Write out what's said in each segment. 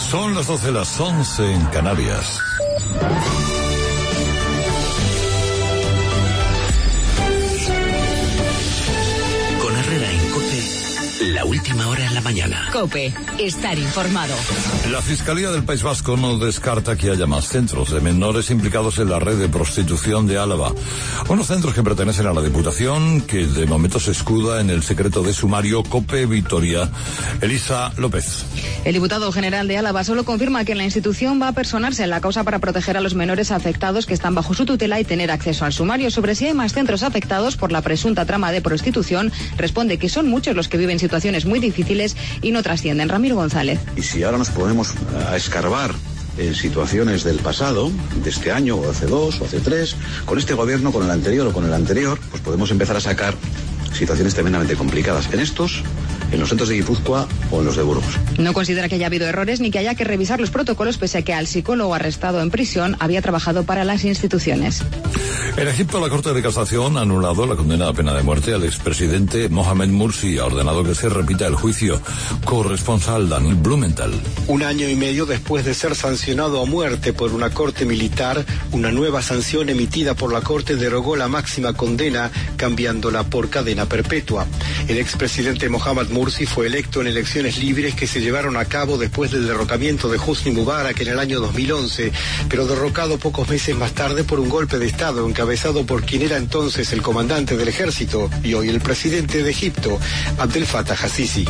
Son las 12, las 11 en Canarias. Con Herrera en COPE, la última hora en la mañana. COPE, estar informado. La Fiscalía del País Vasco no descarta que haya más centros de menores implicados en la red de prostitución de Álava. Unos centros que pertenecen a la Diputación, que de momento se escuda en el secreto de sumario. COPE Vitoria. Elisa López. El diputado general de Álava solo confirma que la institución va a personarse en la causa para proteger a los menores afectados que están bajo su tutela y tener acceso al sumario. Sobre si hay más centros afectados por la presunta trama de prostitución, responde que son muchos los que viven situaciones muy difíciles y no trascienden. Ramiro González. Y si ahora nos ponemos a escarbar en situaciones del pasado, de este año, o hace 2, o hace 3, con este gobierno, con el anterior o con el anterior, pues podemos empezar a sacar situaciones tremendamente complicadas. En estos, en los centros de Guipúzcoa o en los de Burgos. No considera que haya habido errores ni que haya que revisar los protocolos, pese a que al psicólogo arrestado en prisión había trabajado para las instituciones. En Egipto, la Corte de Casación ha anulado la condena a pena de muerte al expresidente Mohamed Morsi. Ha ordenado que se repita el juicio. Corresponsal Daniel Blumenthal. Un año y medio después de ser sancionado a muerte por una corte militar, una nueva sanción emitida por la Corte derogó la máxima condena, cambiándola por cadena perpetua. El expresidente Mohamed Morsi fue electo en elecciones libres que se llevaron a cabo después del derrocamiento de Hosni Mubarak en el año 2011, pero derrocado pocos meses más tarde por un golpe de Estado encabezado por quien era entonces el comandante del ejército y hoy el presidente de Egipto, Abdel Fattah al-Sisi.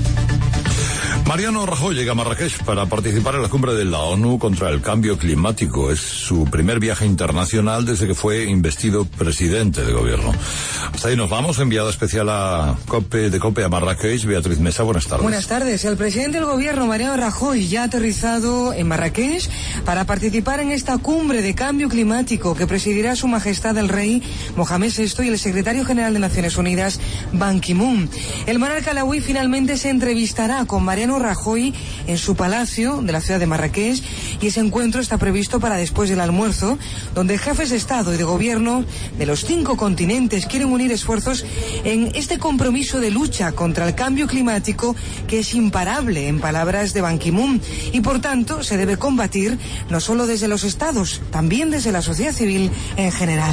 Mariano Rajoy llega a Marrakech para participar en la cumbre de la ONU contra el cambio climático. Es su primer viaje internacional desde que fue investido presidente de gobierno. Hasta ahí nos vamos. Enviada especial de COPE a Marrakech, Beatriz Mesa, buenas tardes. Buenas tardes. El presidente del gobierno, Mariano Rajoy, ya ha aterrizado en Marrakech para participar en esta cumbre de cambio climático que presidirá su majestad el rey Mohamed VI y el secretario general de Naciones Unidas, Ban Ki-moon. El monarca alauí finalmente se entrevistará con Mariano Rajoy en su palacio de la ciudad de Marrakech, y ese encuentro está previsto para después del almuerzo, donde jefes de Estado y de Gobierno de los 5 continentes quieren unir esfuerzos en este compromiso de lucha contra el cambio climático que es imparable, en palabras de Ban Ki-moon, y por tanto se debe combatir no solo desde los Estados, también desde la sociedad civil en general.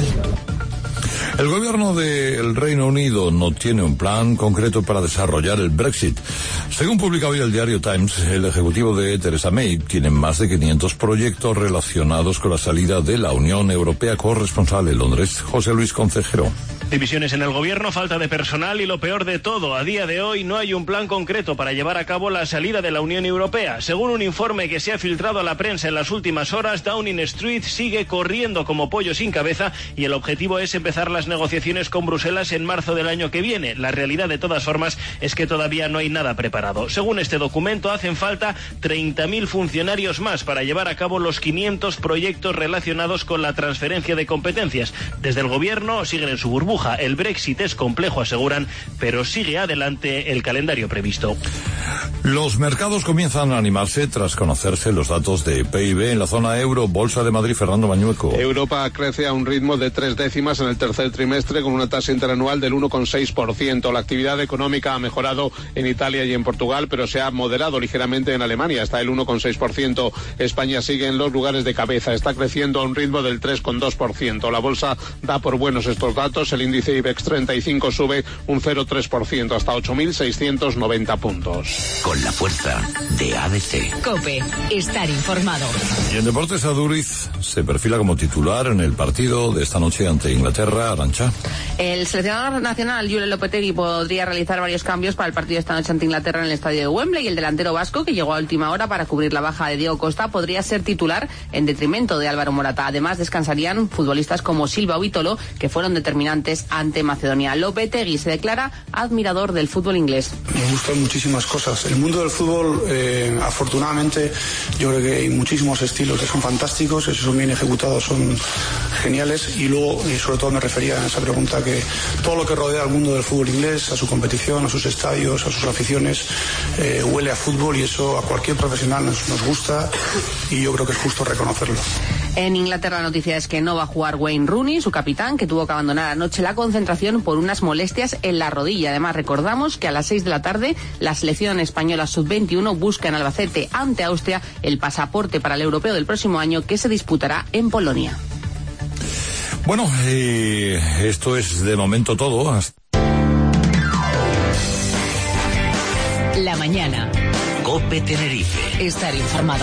El gobierno del Reino Unido no tiene un plan concreto para desarrollar el Brexit. Según publica hoy el diario Times, el ejecutivo de Theresa May tiene más de 500 proyectos relacionados con la salida de la Unión Europea. Corresponsal en Londres, José Luis Concejero. Divisiones en el gobierno, falta de personal y lo peor de todo, a día de hoy no hay un plan concreto para llevar a cabo la salida de la Unión Europea. Según un informe que se ha filtrado a la prensa en las últimas horas, Downing Street sigue corriendo como pollo sin cabeza y el objetivo es empezar las negociaciones con Bruselas en marzo del año que viene. La realidad, de todas formas, es que todavía no hay nada preparado. Según este documento, hacen falta 30.000 funcionarios más para llevar a cabo los 500 proyectos relacionados con la transferencia de competencias. Desde el gobierno siguen en su burbuja. El Brexit es complejo, aseguran, pero sigue adelante el calendario previsto. Los mercados comienzan a animarse tras conocerse los datos de PIB en la zona euro. Bolsa de Madrid, Fernando Bañueco. Europa crece a un ritmo de 3 décimas en el tercer trimestre con una tasa interanual del 1,6%. La actividad económica ha mejorado en Italia y en Portugal, pero se ha moderado ligeramente en Alemania, hasta el 1,6%. España sigue en los lugares de cabeza, está creciendo a un ritmo del 3,2%. La bolsa da por buenos estos datos. El índice IBEX 35 sube un 0,3% hasta 8.690 puntos. Con la fuerza de ABC. COPE, estar informado. Y en deportes, Aduriz se perfila como titular en el partido de esta noche ante Inglaterra. Arantxa. El seleccionador nacional, Julen Lopetegui, podría realizar varios cambios para el partido de esta noche ante Inglaterra en el estadio de Wembley, y el delantero vasco, que llegó a última hora para cubrir la baja de Diego Costa, podría ser titular en detrimento de Álvaro Morata. Además, descansarían futbolistas como Silva o Vitolo, que fueron determinantes ante Macedonia. Lopetegui se declara admirador del fútbol inglés. Me gustan muchísimas cosas. El mundo del fútbol, afortunadamente, yo creo que hay muchísimos estilos que son fantásticos, esos son bien ejecutados, son geniales, y luego, y sobre todo me refería a esa pregunta, que todo lo que rodea al mundo del fútbol inglés, a su competición, a sus estadios, a sus aficiones, huele a fútbol, y eso a cualquier profesional nos gusta, y yo creo que es justo reconocerlo. En Inglaterra la noticia es que no va a jugar Wayne Rooney, su capitán, que tuvo que abandonar anoche la concentración por unas molestias en la rodilla. Además, recordamos que a las 6 de la tarde la selección española sub-21 busca en Albacete ante Austria el pasaporte para el europeo del próximo año, que se disputará en Polonia. Bueno, esto es de momento todo. La mañana. COPE Tenerife. Estar informado.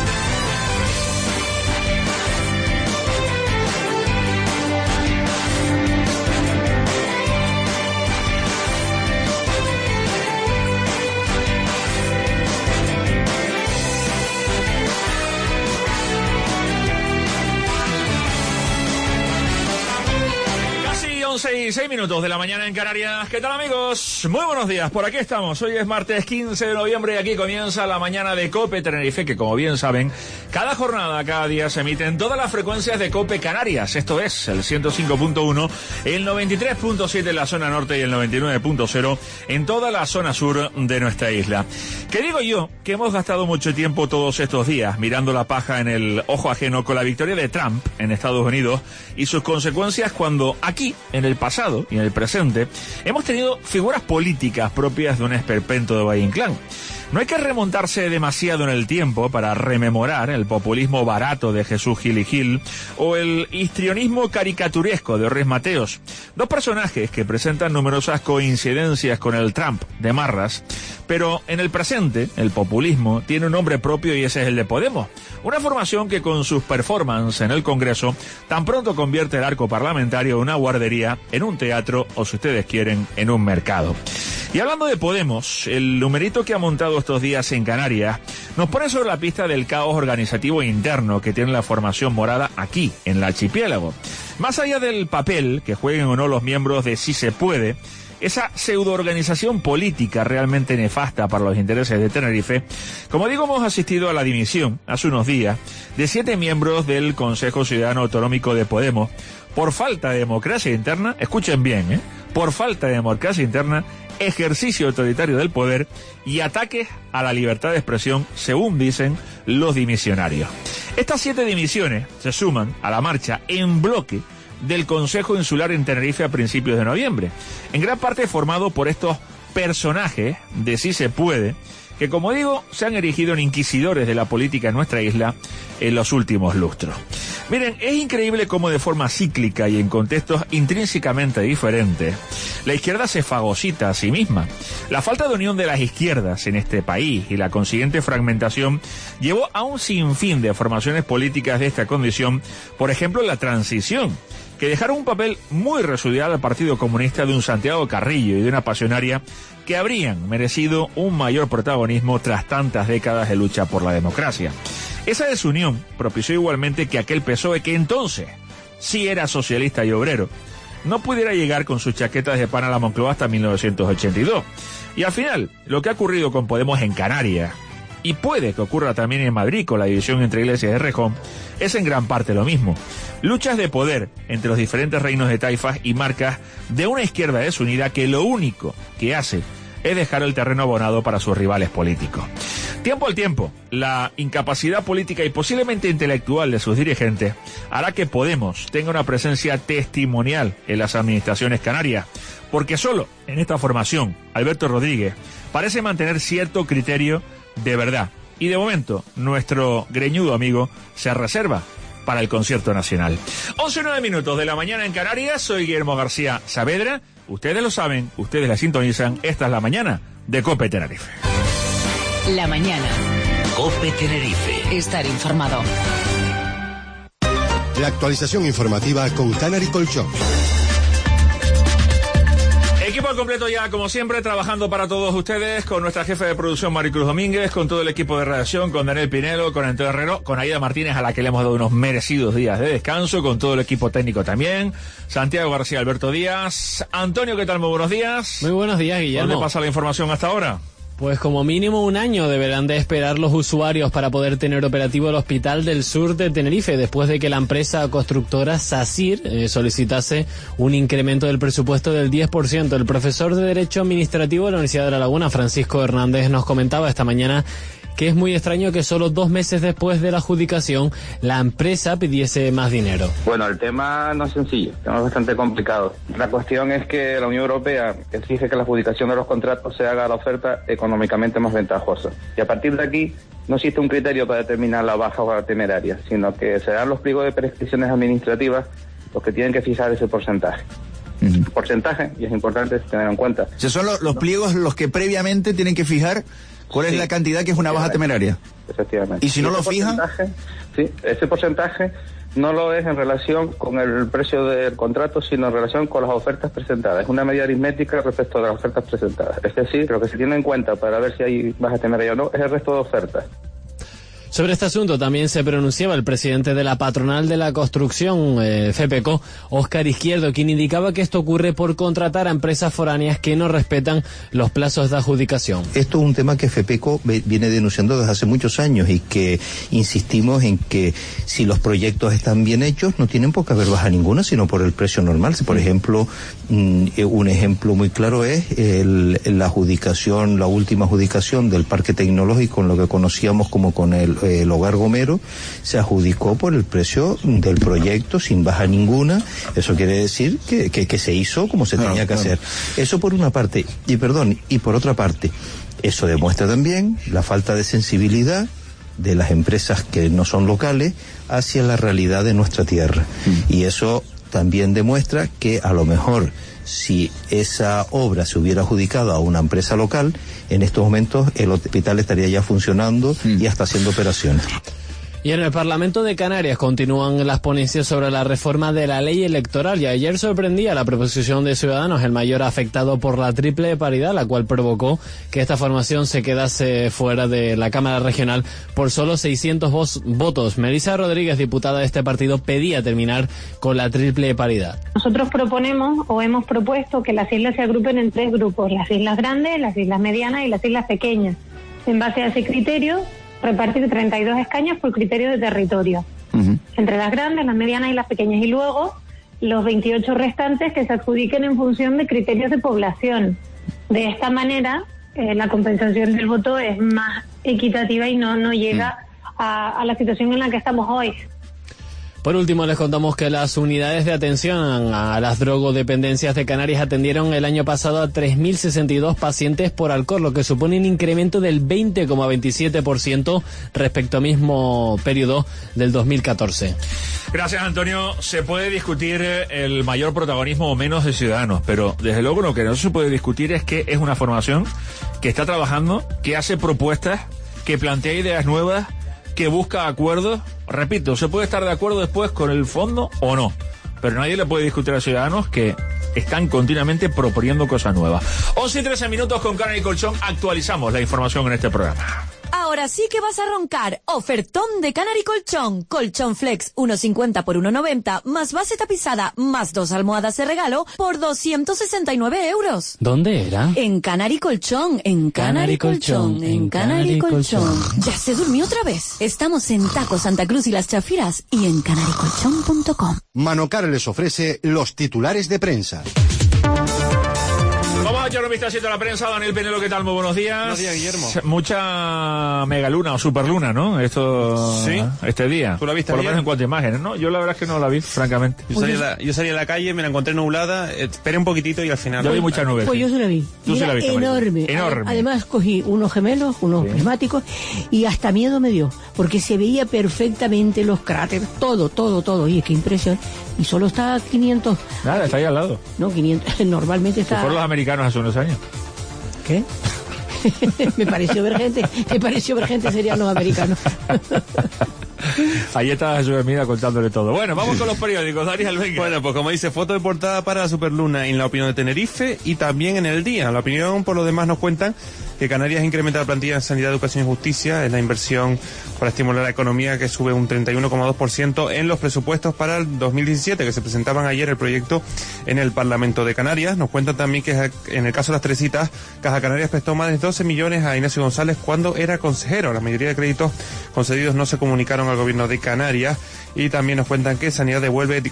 Y 6 minutos de la mañana en Canarias. ¿Qué tal, amigos? Muy buenos días, por aquí estamos. Hoy es martes 15 de noviembre y aquí comienza la mañana de COPE Tenerife, que como bien saben, cada jornada, cada día se emiten todas las frecuencias de COPE Canarias. Esto es el 105.1, el 93.7 en la zona norte y el 99.0 en toda la zona sur de nuestra isla. ¿Qué digo yo? Que hemos gastado mucho tiempo todos estos días mirando la paja en el ojo ajeno con la victoria de Trump en Estados Unidos y sus consecuencias cuando aquí, en el pasado y en el presente, hemos tenido figuras políticas propias de un esperpento de Valle Inclán. No hay que remontarse demasiado en el tiempo para rememorar el populismo barato de Jesús Gil y Gil o el histrionismo caricaturesco de Orres Mateos, dos personajes que presentan numerosas coincidencias con el Trump de Marras, pero en el presente el populismo tiene un nombre propio y ese es el de Podemos, una formación que con sus performances en el Congreso tan pronto convierte el arco parlamentario de una guardería en un teatro o, si ustedes quieren, en un mercado. Y hablando de Podemos, el numerito que ha montado estos días en Canarias nos pone sobre la pista del caos organizativo interno que tiene la formación morada aquí, en el archipiélago. Más allá del papel que jueguen o no los miembros de Si Se Puede, esa pseudo-organización política realmente nefasta para los intereses de Tenerife, como digo, hemos asistido a la dimisión, hace unos días, de 7 miembros del Consejo Ciudadano Autonómico de Podemos, por falta de democracia interna, escuchen bien, por falta de democracia interna, ejercicio autoritario del poder y ataques a la libertad de expresión, según dicen los dimisionarios. Estas 7 dimisiones se suman a la marcha en bloque del Consejo Insular en Tenerife a principios de noviembre, en gran parte formado por estos personajes de Si Se Puede, que, como digo, se han erigido en inquisidores de la política en nuestra isla en los últimos lustros. Miren, es increíble cómo de forma cíclica y en contextos intrínsecamente diferentes, la izquierda se fagocita a sí misma. La falta de unión de las izquierdas en este país y la consiguiente fragmentación llevó a un sinfín de formaciones políticas de esta condición, por ejemplo la transición, que dejaron un papel muy residual al Partido Comunista de un Santiago Carrillo y de una pasionaria que habrían merecido un mayor protagonismo tras tantas décadas de lucha por la democracia. Esa desunión propició igualmente que aquel PSOE, que entonces sí era socialista y obrero, no pudiera llegar con sus chaquetas de pan a la Moncloa hasta 1982. Y al final, lo que ha ocurrido con Podemos en Canarias, y puede que ocurra también en Madrid con la división entre Iglesias y Errejón, es en gran parte lo mismo. Luchas de poder entre los diferentes reinos de taifas y marcas de una izquierda desunida que lo único que hace es dejar el terreno abonado para sus rivales políticos. Tiempo al tiempo, la incapacidad política y posiblemente intelectual de sus dirigentes hará que Podemos tenga una presencia testimonial en las administraciones canarias, porque solo en esta formación Alberto Rodríguez parece mantener cierto criterio de verdad. Y de momento, nuestro greñudo amigo se reserva para el concierto nacional. 11:09 minutos de la mañana en Canarias. Soy Guillermo García Saavedra. Ustedes lo saben, ustedes la sintonizan. Esta es la mañana de COPE Tenerife. La mañana. COPE Tenerife. Estar informado. La actualización informativa con Canary Colchón. Equipo al completo ya, como siempre, trabajando para todos ustedes, con nuestra jefa de producción Maricruz Domínguez, con todo el equipo de redacción, con Daniel Pinelo, con Antonio Herrero, con Aida Martínez, a la que le hemos dado unos merecidos días de descanso, con todo el equipo técnico también, Santiago García, Alberto Díaz. Antonio, ¿qué tal? Muy buenos días. Muy buenos días, Guillermo. ¿Dónde pasa la información hasta ahora? Pues como mínimo un año deberán de esperar los usuarios para poder tener operativo el Hospital del Sur de Tenerife, después de que la empresa constructora SACIR solicitase un incremento del presupuesto del 10%. El profesor de Derecho Administrativo de la Universidad de La Laguna, Francisco Hernández, nos comentaba esta mañana que es muy extraño que solo 2 meses después de la adjudicación la empresa pidiese más dinero. Bueno, el tema no es sencillo, el tema es bastante complicado. La cuestión es que la Unión Europea exige que la adjudicación de los contratos se haga a la oferta económicamente más ventajosa. Y a partir de aquí no existe un criterio para determinar la baja o la temeraria, sino que serán los pliegos de prescripciones administrativas los que tienen que fijar ese porcentaje. Porcentaje, y es importante tener en cuenta. O sea, son los pliegos los que previamente tienen que fijar cuál es la cantidad que es una baja temeraria. Efectivamente. ¿Y si no lo fijan? Sí, ese porcentaje no lo es en relación con el precio del contrato, sino en relación con las ofertas presentadas. Es una medida aritmética respecto a las ofertas presentadas. Es decir, lo que se tiene en cuenta para ver si hay baja temeraria o no es el resto de ofertas. Sobre este asunto también se pronunciaba el presidente de la patronal de la construcción, FEPECO, Óscar Izquierdo, quien indicaba que esto ocurre por contratar a empresas foráneas que no respetan los plazos de adjudicación. Esto es un tema que FEPECO viene denunciando desde hace muchos años y que insistimos en que si los proyectos están bien hechos no tienen por qué haber baja ninguna, sino por el precio normal. Por ejemplo, un ejemplo muy claro es la adjudicación, la última adjudicación del parque tecnológico, en lo que conocíamos como con el Hogar Gomero, se adjudicó por el precio del proyecto sin baja ninguna. Eso quiere decir que se hizo como se tenía que hacer. Eso por una parte, y por otra parte, eso demuestra también la falta de sensibilidad de las empresas que no son locales hacia la realidad de nuestra tierra. Y eso también demuestra que a lo mejor si esa obra se hubiera adjudicado a una empresa local, en estos momentos el hospital estaría ya funcionando y hasta haciendo operaciones. Y en el Parlamento de Canarias continúan las ponencias sobre la reforma de la ley electoral, y ayer sorprendía la proposición de Ciudadanos, el mayor afectado por la triple paridad, la cual provocó que esta formación se quedase fuera de la Cámara Regional por solo 600 votos. Melissa Rodríguez, diputada de este partido, pedía terminar con la triple paridad. Nosotros proponemos o hemos propuesto que las islas se agrupen en 3 grupos: las islas grandes, las islas medianas y las islas pequeñas. En base a ese criterio, repartir 32 escaños por criterio de territorio, entre las grandes, las medianas y las pequeñas, y luego los 28 restantes que se adjudiquen en función de criterios de población. De esta manera, la compensación del voto es más equitativa y no llega a la situación en la que estamos hoy. Por último, les contamos que las unidades de atención a las drogodependencias de Canarias atendieron el año pasado a 3.062 pacientes por alcohol, lo que supone un incremento del 20,27% respecto al mismo periodo del 2014. Gracias, Antonio. Se puede discutir el mayor protagonismo o menos de Ciudadanos, pero desde luego lo que no se puede discutir es que es una formación que está trabajando, que hace propuestas, que plantea ideas nuevas, que busca acuerdos. Repito, se puede estar de acuerdo después con el fondo o no, pero nadie le puede discutir a Ciudadanos que están continuamente proponiendo cosas nuevas. 11 y 13 minutos con Canary Colchón. Actualizamos la información en este programa. Ahora sí que vas a roncar. Ofertón de Canary Colchón. Colchón Flex 1,50 por 1,90, más base tapizada, más 2 almohadas de regalo por 269 euros. ¿Dónde era? En Canary Colchón, en Canary Colchón, en Canary Colchón. Ya se durmió otra vez. Estamos en Taco Santa Cruz y Las Chafiras y en canarycolchón.com. Manocar les ofrece los titulares de prensa. Vamos a echar un vistacito a la prensa. Daniel Penelo, ¿qué tal? Muy buenos días. Buenos días, Guillermo. Mucha megaluna o superluna, ¿no? Sí. Este día. ¿Tú la viste por lo ayer? menos en cuanto a imágenes, ¿no? Yo la verdad es que no la vi, francamente. Yo salí a la calle, me la encontré nublada, esperé un poquitito y al final... Yo vi muchas nubes. Pues yo se la vi. Tú sí la viste, enorme. Enorme. Además cogí unos gemelos, unos prismáticos, y hasta miedo me dio, porque se veía perfectamente los cráteres, todo. Y es que impresión. Y solo está a 500... Nada, está ahí al lado. No, 500, normalmente está... Que fueron los americanos hace unos años. ¿Qué? me pareció ver gente, serían los americanos. Ahí está Jesús Hermida contándole todo. Bueno, vamos con los periódicos. Daniel, venga. Bueno, pues como dice, foto de portada para la Superluna en La Opinión de Tenerife y también en El Día. La Opinión, por lo demás, nos cuentan que Canarias incrementa la plantilla en Sanidad, Educación y Justicia. Es la inversión para estimular la economía que sube un 31,2% en los presupuestos para el 2017, que se presentaban ayer el proyecto en el Parlamento de Canarias. Nos cuentan también que en el caso de las Teresitas, Caja Canarias prestó más de 12 millones a Ignacio González cuando era consejero. La mayoría de créditos concedidos no se comunicaron al gobierno de Canarias. Y también nos cuentan que Sanidad devuelve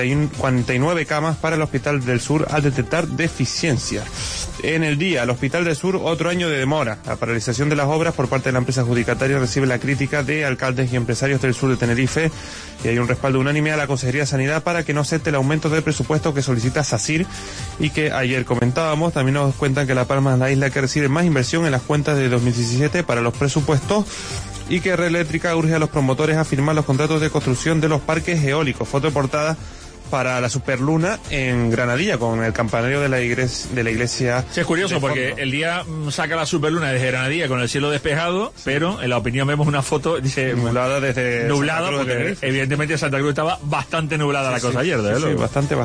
49 camas para el Hospital del Sur al detectar deficiencias. En el día, el Hospital del Sur, otro año de demora. La paralización de las obras por parte de la empresa adjudicataria recibe la crítica de alcaldes y empresarios del sur de Tenerife, y hay un respaldo unánime a la Consejería de Sanidad para que no acepte el aumento de presupuesto que solicita SACIR y que ayer comentábamos. También nos cuentan que La Palma es la isla que recibe más inversión en las cuentas de 2017 para los presupuestos, y que Red Eléctrica urge a los promotores a firmar los contratos de construcción de los parques eólicos. Foto de portada para la Superluna en Granadilla, con el campanario de la iglesia. Sí, es curioso porque el día saca la Superluna desde Granadilla con el cielo despejado, pero en la opinión vemos una foto, dice, nublada desde nublada, porque evidentemente Santa Cruz estaba bastante nublada la cosa ayer, sí, bastante.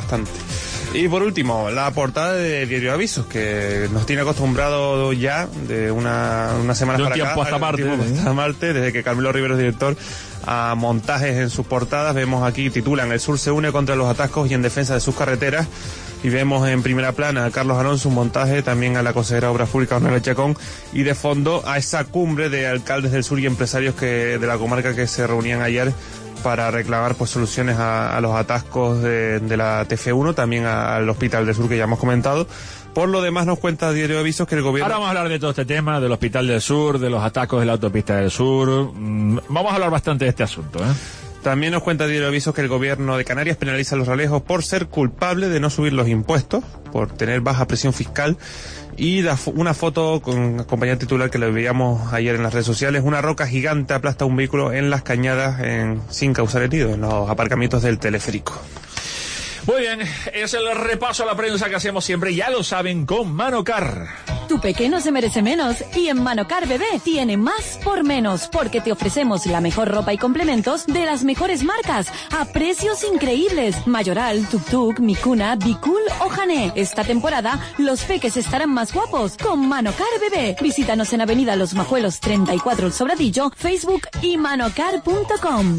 Y por último, la portada de Diario Avisos, que nos tiene acostumbrado ya de una semana para acá. Hasta Marte, desde que Carmelo Rivero es director, a montajes en sus portadas. Vemos aquí, titulan: El Sur se une contra los atascos y en defensa de sus carreteras. Y vemos en primera plana a Carlos Alonso, un montaje, también a la consejera de Obras Públicas, Ornella Chacón, y de fondo a esa cumbre de alcaldes del sur y empresarios de la comarca que se reunían ayer para reclamar pues soluciones a los atascos de la TF1, también al Hospital del Sur, que ya hemos comentado. Por lo demás, nos cuenta Diario de Avisos que el gobierno... Ahora vamos a hablar de todo este tema, del Hospital del Sur, de los atascos de la autopista del Sur. Vamos a hablar bastante de este asunto, ¿eh? También nos cuenta Diario de Avisos que el gobierno de Canarias penaliza a los realejos por ser culpable de no subir los impuestos, por tener baja presión fiscal. Y una foto con acompañante titular que le veíamos ayer en las redes sociales: una roca gigante aplasta un vehículo en las cañadas sin causar herido, en los aparcamientos del teleférico. Muy bien, es el repaso a la prensa que hacemos siempre, ya lo saben, con Manocar. Tu pequeño se merece menos, y en Manocar Bebé tiene más por menos, porque te ofrecemos la mejor ropa y complementos de las mejores marcas, a precios increíbles. Mayoral, Tuk Tuk, Mikuna, Bicul o Hané. Esta temporada, los peques estarán más guapos con Manocar Bebé. Visítanos en Avenida Los Majuelos 34 El Sobradillo, Facebook y manocar.com.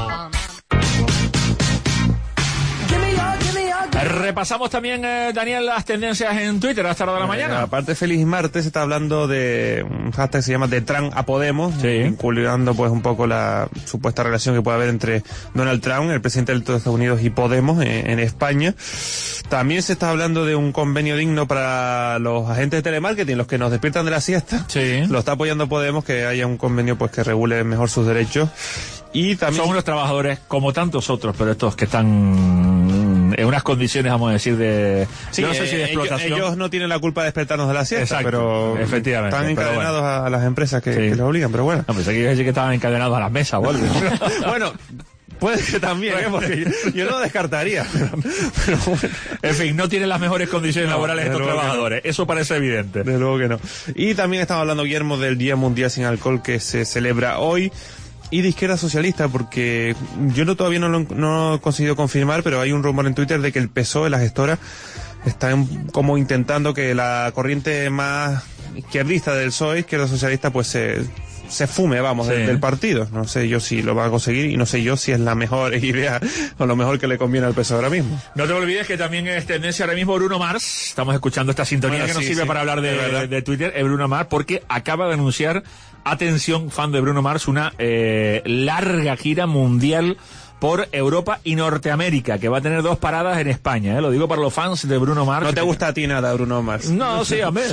Repasamos también, Daniel, las tendencias en Twitter a esta hora de la mañana. Aparte, feliz martes, se está hablando de un hashtag que se llama de Trump a Podemos, vinculando pues un poco la supuesta relación que puede haber entre Donald Trump, el presidente de Estados Unidos, y Podemos en España. También se está hablando de un convenio digno para los agentes de telemarketing, los que nos despiertan de la siesta. Sí. Lo está apoyando Podemos, que haya un convenio pues que regule mejor sus derechos. Y también son unos trabajadores como tantos otros, pero estos que están en unas condiciones, vamos a decir, de... Sí, no sé si de explotación. Ellos no tienen la culpa de despertarnos de la siesta. Exacto, pero efectivamente, están encadenados bueno, a las empresas que les obligan, pero bueno. No, pensé que iba a decir que estaban encadenados a las mesas o algo. Bueno, puede que también, porque yo no lo descartaría. Pero bueno. En fin, no tienen las mejores condiciones laborales estos trabajadores. Eso parece evidente. Desde luego que no. Y también estamos hablando, Guillermo, del Día Mundial Sin Alcohol que se celebra hoy. Y de izquierda socialista, porque yo todavía no he conseguido confirmar, pero hay un rumor en Twitter de que el PSOE, la gestora, están como intentando que la corriente más izquierdista del PSOE, izquierda socialista, pues se fume, vamos, del partido. No sé yo si lo va a conseguir y no sé yo si es la mejor idea o lo mejor que le conviene al PSOE ahora mismo. No te olvides que también es tendencia ahora mismo Bruno Mars. Estamos escuchando esta sintonía que nos sirve para hablar de Twitter, es Bruno Mars, porque acaba de anunciar, atención, fan de Bruno Mars, una larga gira mundial por Europa y Norteamérica, que va a tener 2 paradas en España, lo digo para los fans de Bruno Mars. ¿No te gusta a ti nada Bruno Mars? No, sí, a mí,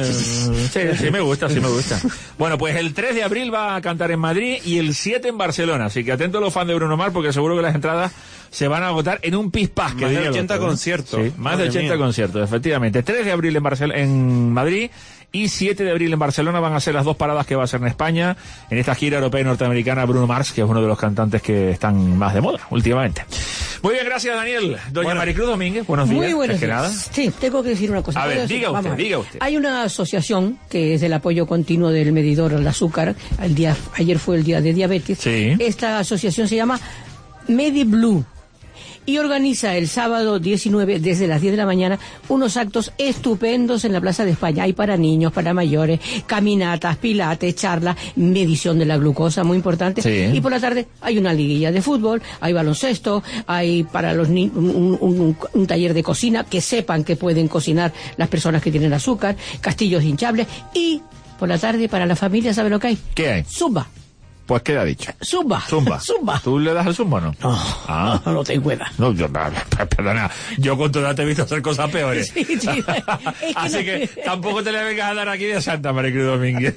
sí me gusta. Bueno, pues el 3 de abril va a cantar en Madrid y el 7 en Barcelona, así que atentos los fans de Bruno Mars, porque seguro que las entradas se van a agotar en un pispás. Más de 80 conciertos. Sí, más de 80 conciertos, efectivamente. 3 de abril en Madrid y 7 de abril en Barcelona van a ser las 2 paradas que va a hacer en España, en esta gira europea y norteamericana. Bruno Mars, que es uno de los cantantes que están más de moda últimamente. Muy bien, gracias, Daniel. Doña Maricruz Domínguez, buenos días. Muy buenos días. Nada. Sí, tengo que decir una cosa. A ver, diga usted. Hay una asociación que es del apoyo continuo del medidor al azúcar. Ayer fue el día de diabetes. Sí. Esta asociación se llama MediBlue y organiza el sábado 19 desde las 10 de la mañana unos actos estupendos en la Plaza de España. Hay para niños, para mayores, caminatas, pilates, charlas, medición de la glucosa, muy importante. Sí. Y por la tarde hay una liguilla de fútbol, hay baloncesto, hay para los niños un taller de cocina, que sepan que pueden cocinar las personas que tienen azúcar, castillos hinchables, y por la tarde para la familia, ¿sabe lo que hay? ¿Qué hay? Zumba. Pues queda dicho. Zumba. ¿Tú le das al zumba o no? No, no tengo edad. No, perdona, yo con tu edad te he visto hacer cosas peores. Sí. Así que tampoco te le vengas a dar aquí de Santa Maricruz Domínguez.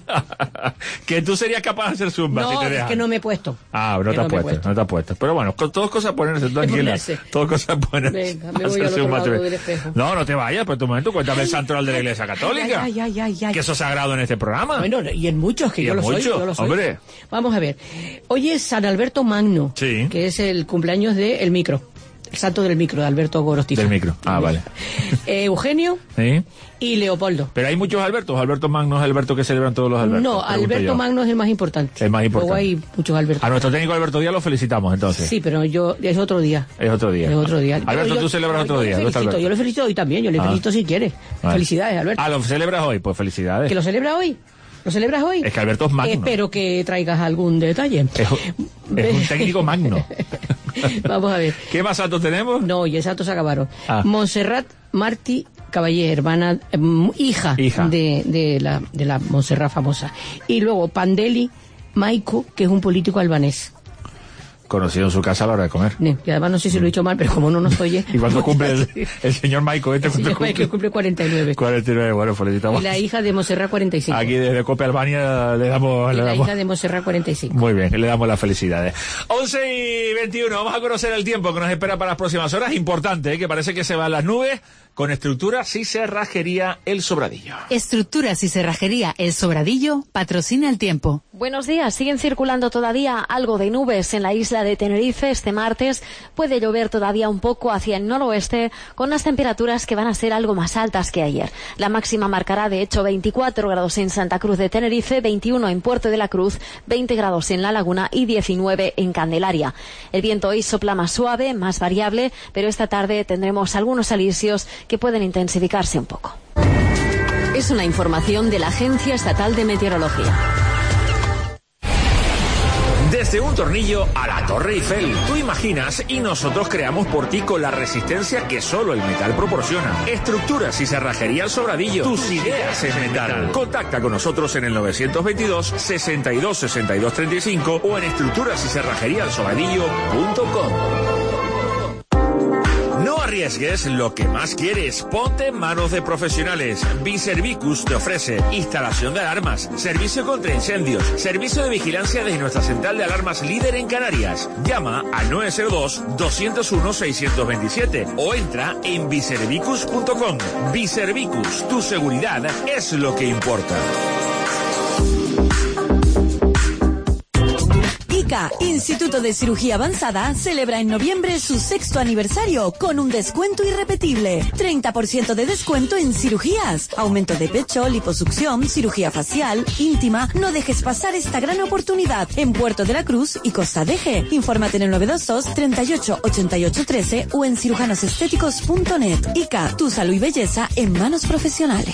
Que tú serías capaz de hacer zumba si te dejan. Es que no me he puesto. No te has puesto. Pero bueno, con todas cosas ponerse, tranquila. Todas cosas ponerse. Venga, me voy al otro lado del espejo. No te vayas, por tu momento, cuéntame el santoral de la Iglesia Católica. Ay. Que eso es sagrado en este programa. Bueno, y en muchos, que yo lo soy. Hombre. Vamos a ver. Hoy es San Alberto Magno, que es el cumpleaños del micro. El santo del micro, de Alberto Gorostiza. Del micro, vale. Eugenio y Leopoldo. Pero hay muchos Albertos. Alberto Magno es Alberto que celebran todos los Albertos. No, Alberto Magno es el más importante. Luego hay muchos Albertos. A nuestro técnico Alberto Díaz lo felicitamos, entonces. Sí, pero es otro día. Es otro día. Alberto, tú celebras otro día. Yo lo felicito hoy también, yo le felicito si quiere. Felicidades, Alberto. ¿Lo celebras hoy? Pues felicidades. ¿Que lo celebra hoy? ¿Lo celebras hoy? Es que Alberto es magno. Espero que traigas algún detalle. Es un técnico magno. Vamos a ver. ¿Qué más santos tenemos? No, y santos se acabaron. Montserrat Martí Caballé, hermana, hija. De la Montserrat famosa. Y luego Pandeli Maico, que es un político albanés. Conocido en su casa a la hora de comer. Y además no sé si lo he dicho mal, pero como no nos oye. ¿Y cuándo cumple el señor Maico? El señor Maico cumple 49. 49, bueno, felicitamos. Y la hija de Montserrat 45. Aquí desde Cope Albania le damos... la hija de Montserrat 45. Muy bien, le damos las felicidades. 11:21, vamos a conocer el tiempo que nos espera para las próximas horas. Importante, que parece que se van las nubes. Con Estructuras y Cerrajería El Sobradillo. Estructuras y Cerrajería El Sobradillo patrocina el tiempo. Buenos días. Siguen circulando todavía algo de nubes en la isla de Tenerife. Este martes puede llover todavía un poco hacia el noroeste, con unas temperaturas que van a ser algo más altas que ayer. La máxima marcará de hecho 24 grados en Santa Cruz de Tenerife, 21 en Puerto de la Cruz, 20 grados en La Laguna y 19 en Candelaria. El viento hoy sopla más suave, más variable, pero esta tarde tendremos algunos alisios que pueden intensificarse un poco. Es una información de la Agencia Estatal de Meteorología. Desde un tornillo a la Torre Eiffel. Tú imaginas y nosotros creamos por ti con la resistencia que solo el metal proporciona. Estructuras y Cerrajería El Sobradillo. Tus ideas en metal. Contacta con nosotros en el 922 62 62 35 o en estructurasycerrajeríaelsobradillo.com. No arriesgues lo que más quieres. Ponte en manos de profesionales. Biservicus te ofrece instalación de alarmas, servicio contra incendios, servicio de vigilancia desde nuestra central de alarmas líder en Canarias. Llama al 902-201-627 o entra en biservicus.com. Biservicus, tu seguridad es lo que importa. ICA, Instituto de Cirugía Avanzada, celebra en noviembre su 6º aniversario con un descuento irrepetible. 30% de descuento en cirugías, aumento de pecho, liposucción, cirugía facial, íntima. No dejes pasar esta gran oportunidad en Puerto de la Cruz y Costa de Eje. Infórmate en el 922 38 88 13 o en cirujanosestéticos.net. ICA, tu salud y belleza en manos profesionales.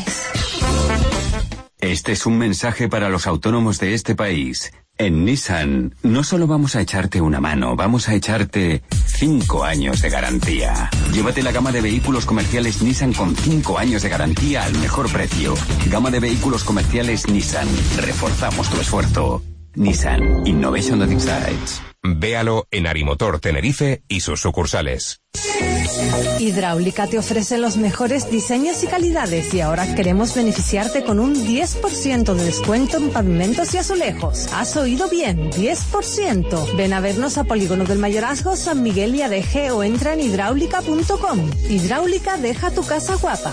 Este es un mensaje para los autónomos de este país. En Nissan, no solo vamos a echarte una mano, vamos a echarte 5 años de garantía. Llévate la gama de vehículos comerciales Nissan con 5 años de garantía al mejor precio. Gama de vehículos comerciales Nissan. Reforzamos tu esfuerzo. Nissan Innovation that excites. Véalo en Arimotor Tenerife y sus sucursales. Hidráulica te ofrece los mejores diseños y calidades y ahora queremos beneficiarte con un 10% de descuento en pavimentos y azulejos. Has oído bien, 10%. Ven a vernos a Polígono del Mayorazgo, San Miguel y Adeje o entra en hidráulica.com. Hidráulica deja tu casa guapa.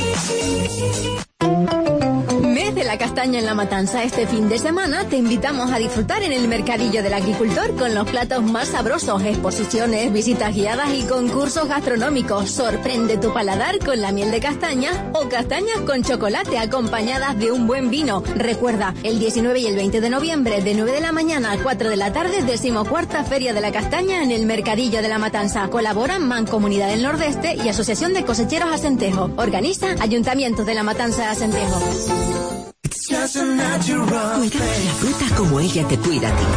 Mes de la castaña en La Matanza. Este fin de semana te invitamos a disfrutar en el Mercadillo del Agricultor con los platos más sabrosos, exposiciones, visitas guiadas y concursos gastronómicos. Sorprende tu paladar con la miel de castaña o castañas con chocolate acompañadas de un buen vino. Recuerda, el 19 y el 20 de noviembre de 9 de la mañana a 4 de la tarde, 14ª Feria de la Castaña en el Mercadillo de La Matanza. Colaboran Mancomunidad del Nordeste y Asociación de Cosecheros Acentejo. Organiza Ayuntamiento de La Matanza de Acentejo. Cuidamos la fruta como ella te cuida a ti.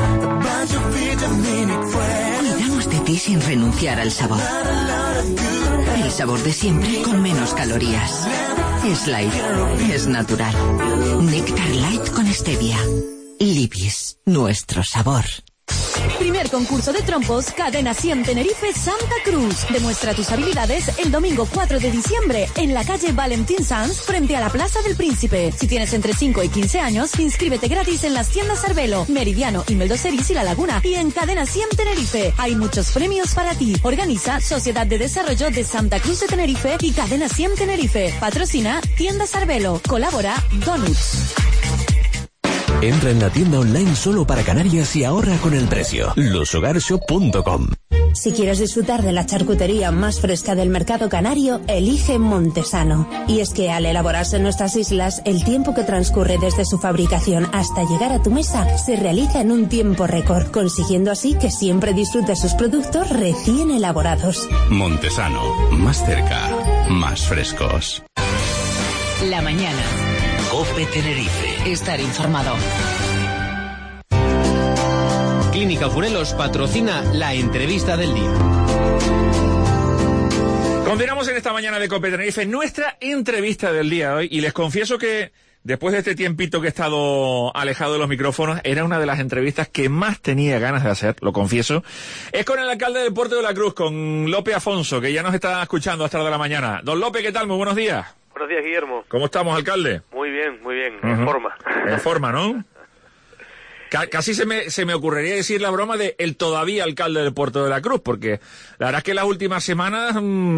Cuidamos de ti sin renunciar al sabor. El sabor de siempre con menos calorías. Es light, es natural. Néctar Light con stevia. Libis, nuestro sabor. Primer concurso de trompos, Cadena 100 Tenerife Santa Cruz. Demuestra tus habilidades el domingo 4 de diciembre en la calle Valentín Sanz frente a la Plaza del Príncipe. Si tienes entre 5 y 15 años, inscríbete gratis en las tiendas Arbelo, Meridiano, Imeldo Ceris y La Laguna y en Cadena 100 Tenerife. Hay muchos premios para ti. Organiza Sociedad de Desarrollo de Santa Cruz de Tenerife y Cadena 100 Tenerife. Patrocina Tiendas Arbelo. Colabora Donuts. Entra en la tienda online solo para Canarias y ahorra con el precio. Loshogarshop.com. Si quieres disfrutar de la charcutería más fresca del mercado canario, elige Montesano. Y es que al elaborarse en nuestras islas, el tiempo que transcurre desde su fabricación hasta llegar a tu mesa se realiza en un tiempo récord, consiguiendo así que siempre disfrutes sus productos recién elaborados. Montesano, más cerca, más frescos. La mañana. COPE Tenerife. Estar informado. Clínica Furelos patrocina la entrevista del día. Continuamos en esta mañana de COPE Tenerife, nuestra entrevista del día de hoy, y les confieso que después de este tiempito que he estado alejado de los micrófonos, era una de las entrevistas que más tenía ganas de hacer, lo confieso. Es con el alcalde del Puerto de la Cruz, con Lope Afonso, que ya nos está escuchando hasta de la mañana. Don Lope, ¿qué tal? Muy buenos días. Buenos días, Guillermo. ¿Cómo estamos, alcalde? Muy bien, en forma. En forma, ¿no? Casi se me ocurriría decir la broma de el todavía alcalde del Puerto de la Cruz, porque la verdad es que las últimas semanas,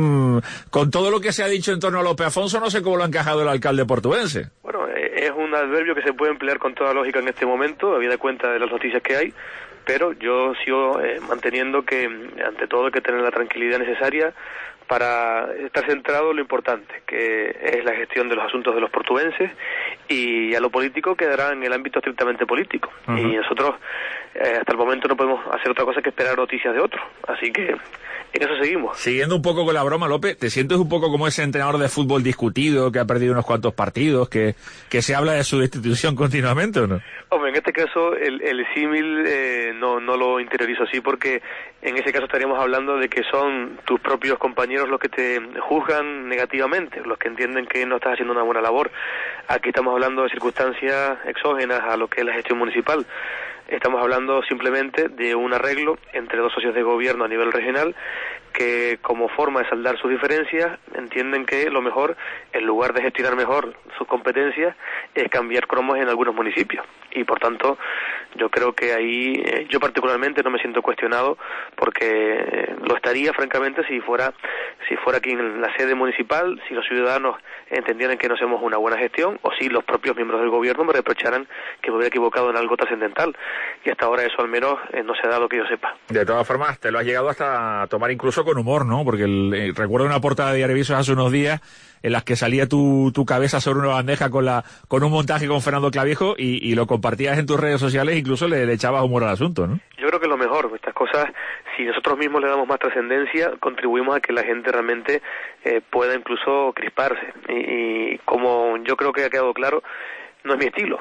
con todo lo que se ha dicho en torno a Lope Afonso, no sé cómo lo ha encajado el alcalde portuense. Bueno, es un adverbio que se puede emplear con toda lógica en este momento, habida cuenta de las noticias que hay, pero yo sigo manteniendo que, ante todo, hay que tener la tranquilidad necesaria para estar centrado en lo importante, que es la gestión de los asuntos de los portuenses, y a lo político quedará en el ámbito estrictamente político. Uh-huh. Y nosotros hasta el momento no podemos hacer otra cosa que esperar noticias de otros, así que en eso seguimos. Siguiendo un poco con la broma, Lope, ¿te sientes un poco como ese entrenador de fútbol discutido que ha perdido unos cuantos partidos, que se habla de su destitución continuamente o no? Hombre, en este caso el símil no lo interiorizo así, porque en ese caso estaríamos hablando de que son tus propios compañeros los que te juzgan negativamente, los que entienden que no estás haciendo una buena labor. Aquí estamos hablando de circunstancias exógenas a lo que es la gestión municipal. Estamos hablando simplemente de un arreglo entre dos socios de gobierno a nivel regional que, como forma de saldar sus diferencias, entienden que lo mejor, en lugar de gestionar mejor sus competencias, es cambiar cromos en algunos municipios. Y por tanto, yo creo que ahí, yo particularmente no me siento cuestionado, porque lo estaría, francamente, si fuera aquí en la sede municipal, si los ciudadanos entendieran que no hacemos una buena gestión, o si los propios miembros del gobierno me reprocharan que me hubiera equivocado en algo trascendental. Y hasta ahora eso al menos no se ha dado que yo sepa. De todas formas, te lo has llegado hasta a tomar incluso con humor, ¿no? Porque recuerdo una portada de Diario Visos hace unos días en las que salía tu cabeza sobre una bandeja con un montaje con Fernando Clavijo y lo compartías en tus redes sociales, incluso le echabas humor al asunto, ¿no? Yo creo que es lo mejor. Estas cosas, si nosotros mismos le damos más trascendencia, contribuimos a que la gente realmente pueda incluso crisparse. Y como yo creo que ha quedado claro, no es mi estilo.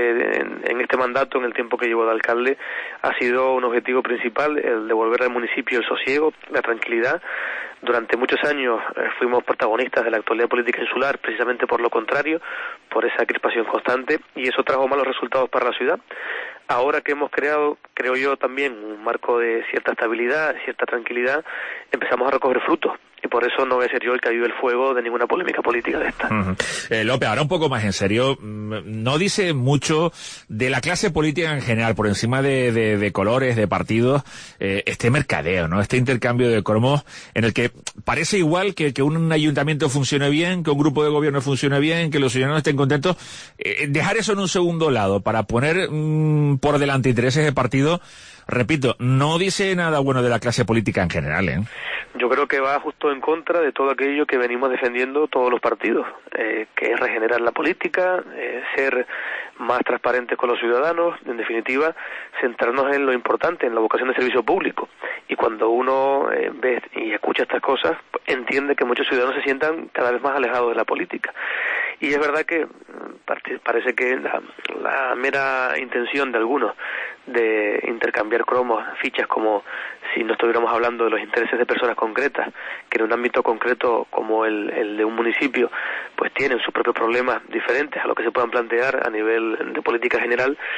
En este mandato, en el tiempo que llevo de alcalde, ha sido un objetivo principal el devolver al municipio el sosiego, la tranquilidad. Durante muchos años fuimos protagonistas de la actualidad política insular, precisamente por lo contrario, por esa crispación constante, y eso trajo malos resultados para la ciudad. Ahora que hemos creado, creo yo, también un marco de cierta estabilidad, cierta tranquilidad, empezamos a recoger frutos. Y por eso no voy a ser yo el que avive el fuego de ninguna polémica política de esta. Uh-huh. Lope, ahora un poco más en serio, no dice mucho de la clase política en general, por encima de colores, de partidos, este mercadeo, ¿no? Este intercambio de cromos en el que parece igual que un ayuntamiento funcione bien, que un grupo de gobierno funcione bien, que los ciudadanos estén contentos. Dejar eso en un segundo lado para poner por delante intereses de partido, repito, no dice nada bueno de la clase política en general, ¿eh? Yo creo que va justo en contra de todo aquello que venimos defendiendo todos los partidos, que es regenerar la política, ser más transparentes con los ciudadanos, en definitiva, centrarnos en lo importante, en la vocación de servicio público. Y cuando uno ve y escucha estas cosas, entiende que muchos ciudadanos se sientan cada vez más alejados de la política. Y es verdad que parece que la mera intención de algunos de intercambiar cromos, fichas, como si no estuviéramos hablando de los intereses de personas concretas, que en un ámbito concreto como el de un municipio, pues tienen sus propios problemas diferentes a lo que se puedan plantear a nivel de política general,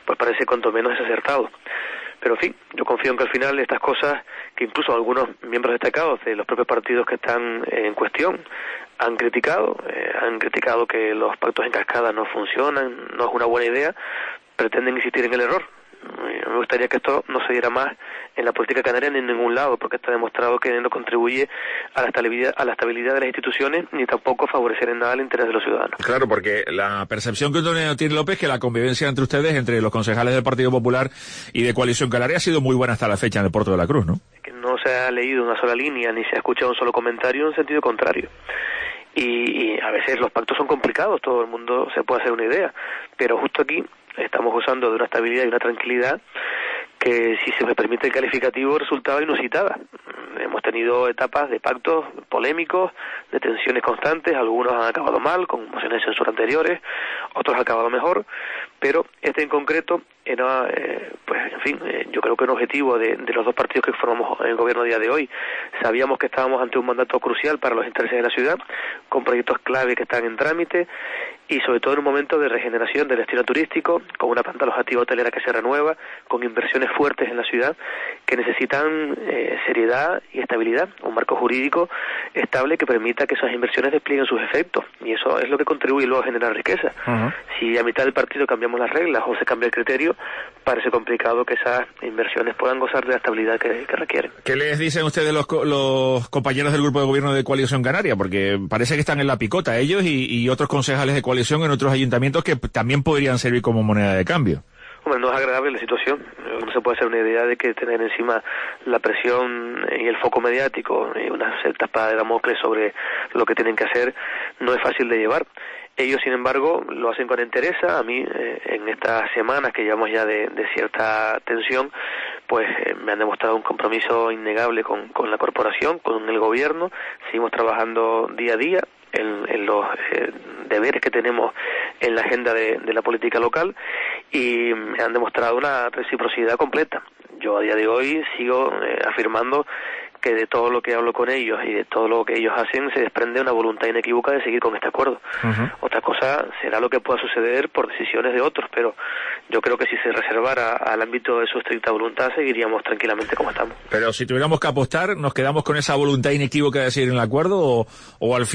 pues parece cuanto menos desacertado. Pero en fin, yo confío en que al final estas cosas, que incluso algunos miembros destacados de los propios partidos que están en cuestión han criticado que los pactos en cascada no funcionan, no es una buena idea, pretenden insistir en el error. Me gustaría que esto no se diera más en la política canaria ni en ningún lado, porque está demostrado que no contribuye a la estabilidad de las instituciones, ni tampoco favorecer en nada el interés de los ciudadanos. Claro, porque la percepción que tiene López es que la convivencia entre ustedes, entre los concejales del Partido Popular y de Coalición Canaria, ha sido muy buena hasta la fecha en el Puerto de la Cruz, ¿no? Que no se ha leído una sola línea, ni se ha escuchado un solo comentario en sentido contrario. Y a veces los pactos son complicados, todo el mundo se puede hacer una idea, pero justo aquí estamos gozando de una estabilidad y una tranquilidad que, si se me permite el calificativo, resultaba inusitada. Hemos tenido etapas de pactos polémicos, de tensiones constantes, algunos han acabado mal, con mociones de censura anteriores, otros han acabado mejor, pero este en concreto era, yo creo que un objetivo de los dos partidos que formamos el gobierno a día de hoy. Sabíamos que estábamos ante un mandato crucial para los intereses de la ciudad, con proyectos clave que están en trámite, y sobre todo en un momento de regeneración del destino turístico, con una planta alojativa hotelera que se renueva, con inversiones fuertes en la ciudad que necesitan seriedad y estabilidad, un marco jurídico estable que permita que esas inversiones desplieguen sus efectos, y eso es lo que contribuye luego a generar riqueza. Si a mitad del partido cambiamos las reglas o se cambia el criterio, parece complicado que esas inversiones puedan gozar de la estabilidad que requieren. ¿Qué les dicen ustedes los compañeros del grupo de gobierno de Coalición Canaria? Porque parece que están en la picota ellos y otros concejales de coalición en otros ayuntamientos que también podrían servir como moneda de cambio. Hombre, no es agradable la situación. No se puede hacer una idea de que tener encima la presión y el foco mediático y una espada de Damocles sobre lo que tienen que hacer no es fácil de llevar. Ellos, sin embargo, lo hacen con entereza. A mí, en estas semanas que llevamos ya de cierta tensión, pues me han demostrado un compromiso innegable con la corporación, con el gobierno. Seguimos trabajando día a día en los deberes que tenemos en la agenda de la política local, y me han demostrado una reciprocidad completa. Yo a día de hoy sigo afirmando que de todo lo que hablo con ellos y de todo lo que ellos hacen se desprende una voluntad inequívoca de seguir con este acuerdo. Otra cosa será lo que pueda suceder por decisiones de otros, pero yo creo que si se reservara al ámbito de su estricta voluntad, seguiríamos tranquilamente como estamos. Pero si tuviéramos que apostar, ¿nos quedamos con esa voluntad inequívoca de seguir en el acuerdo o al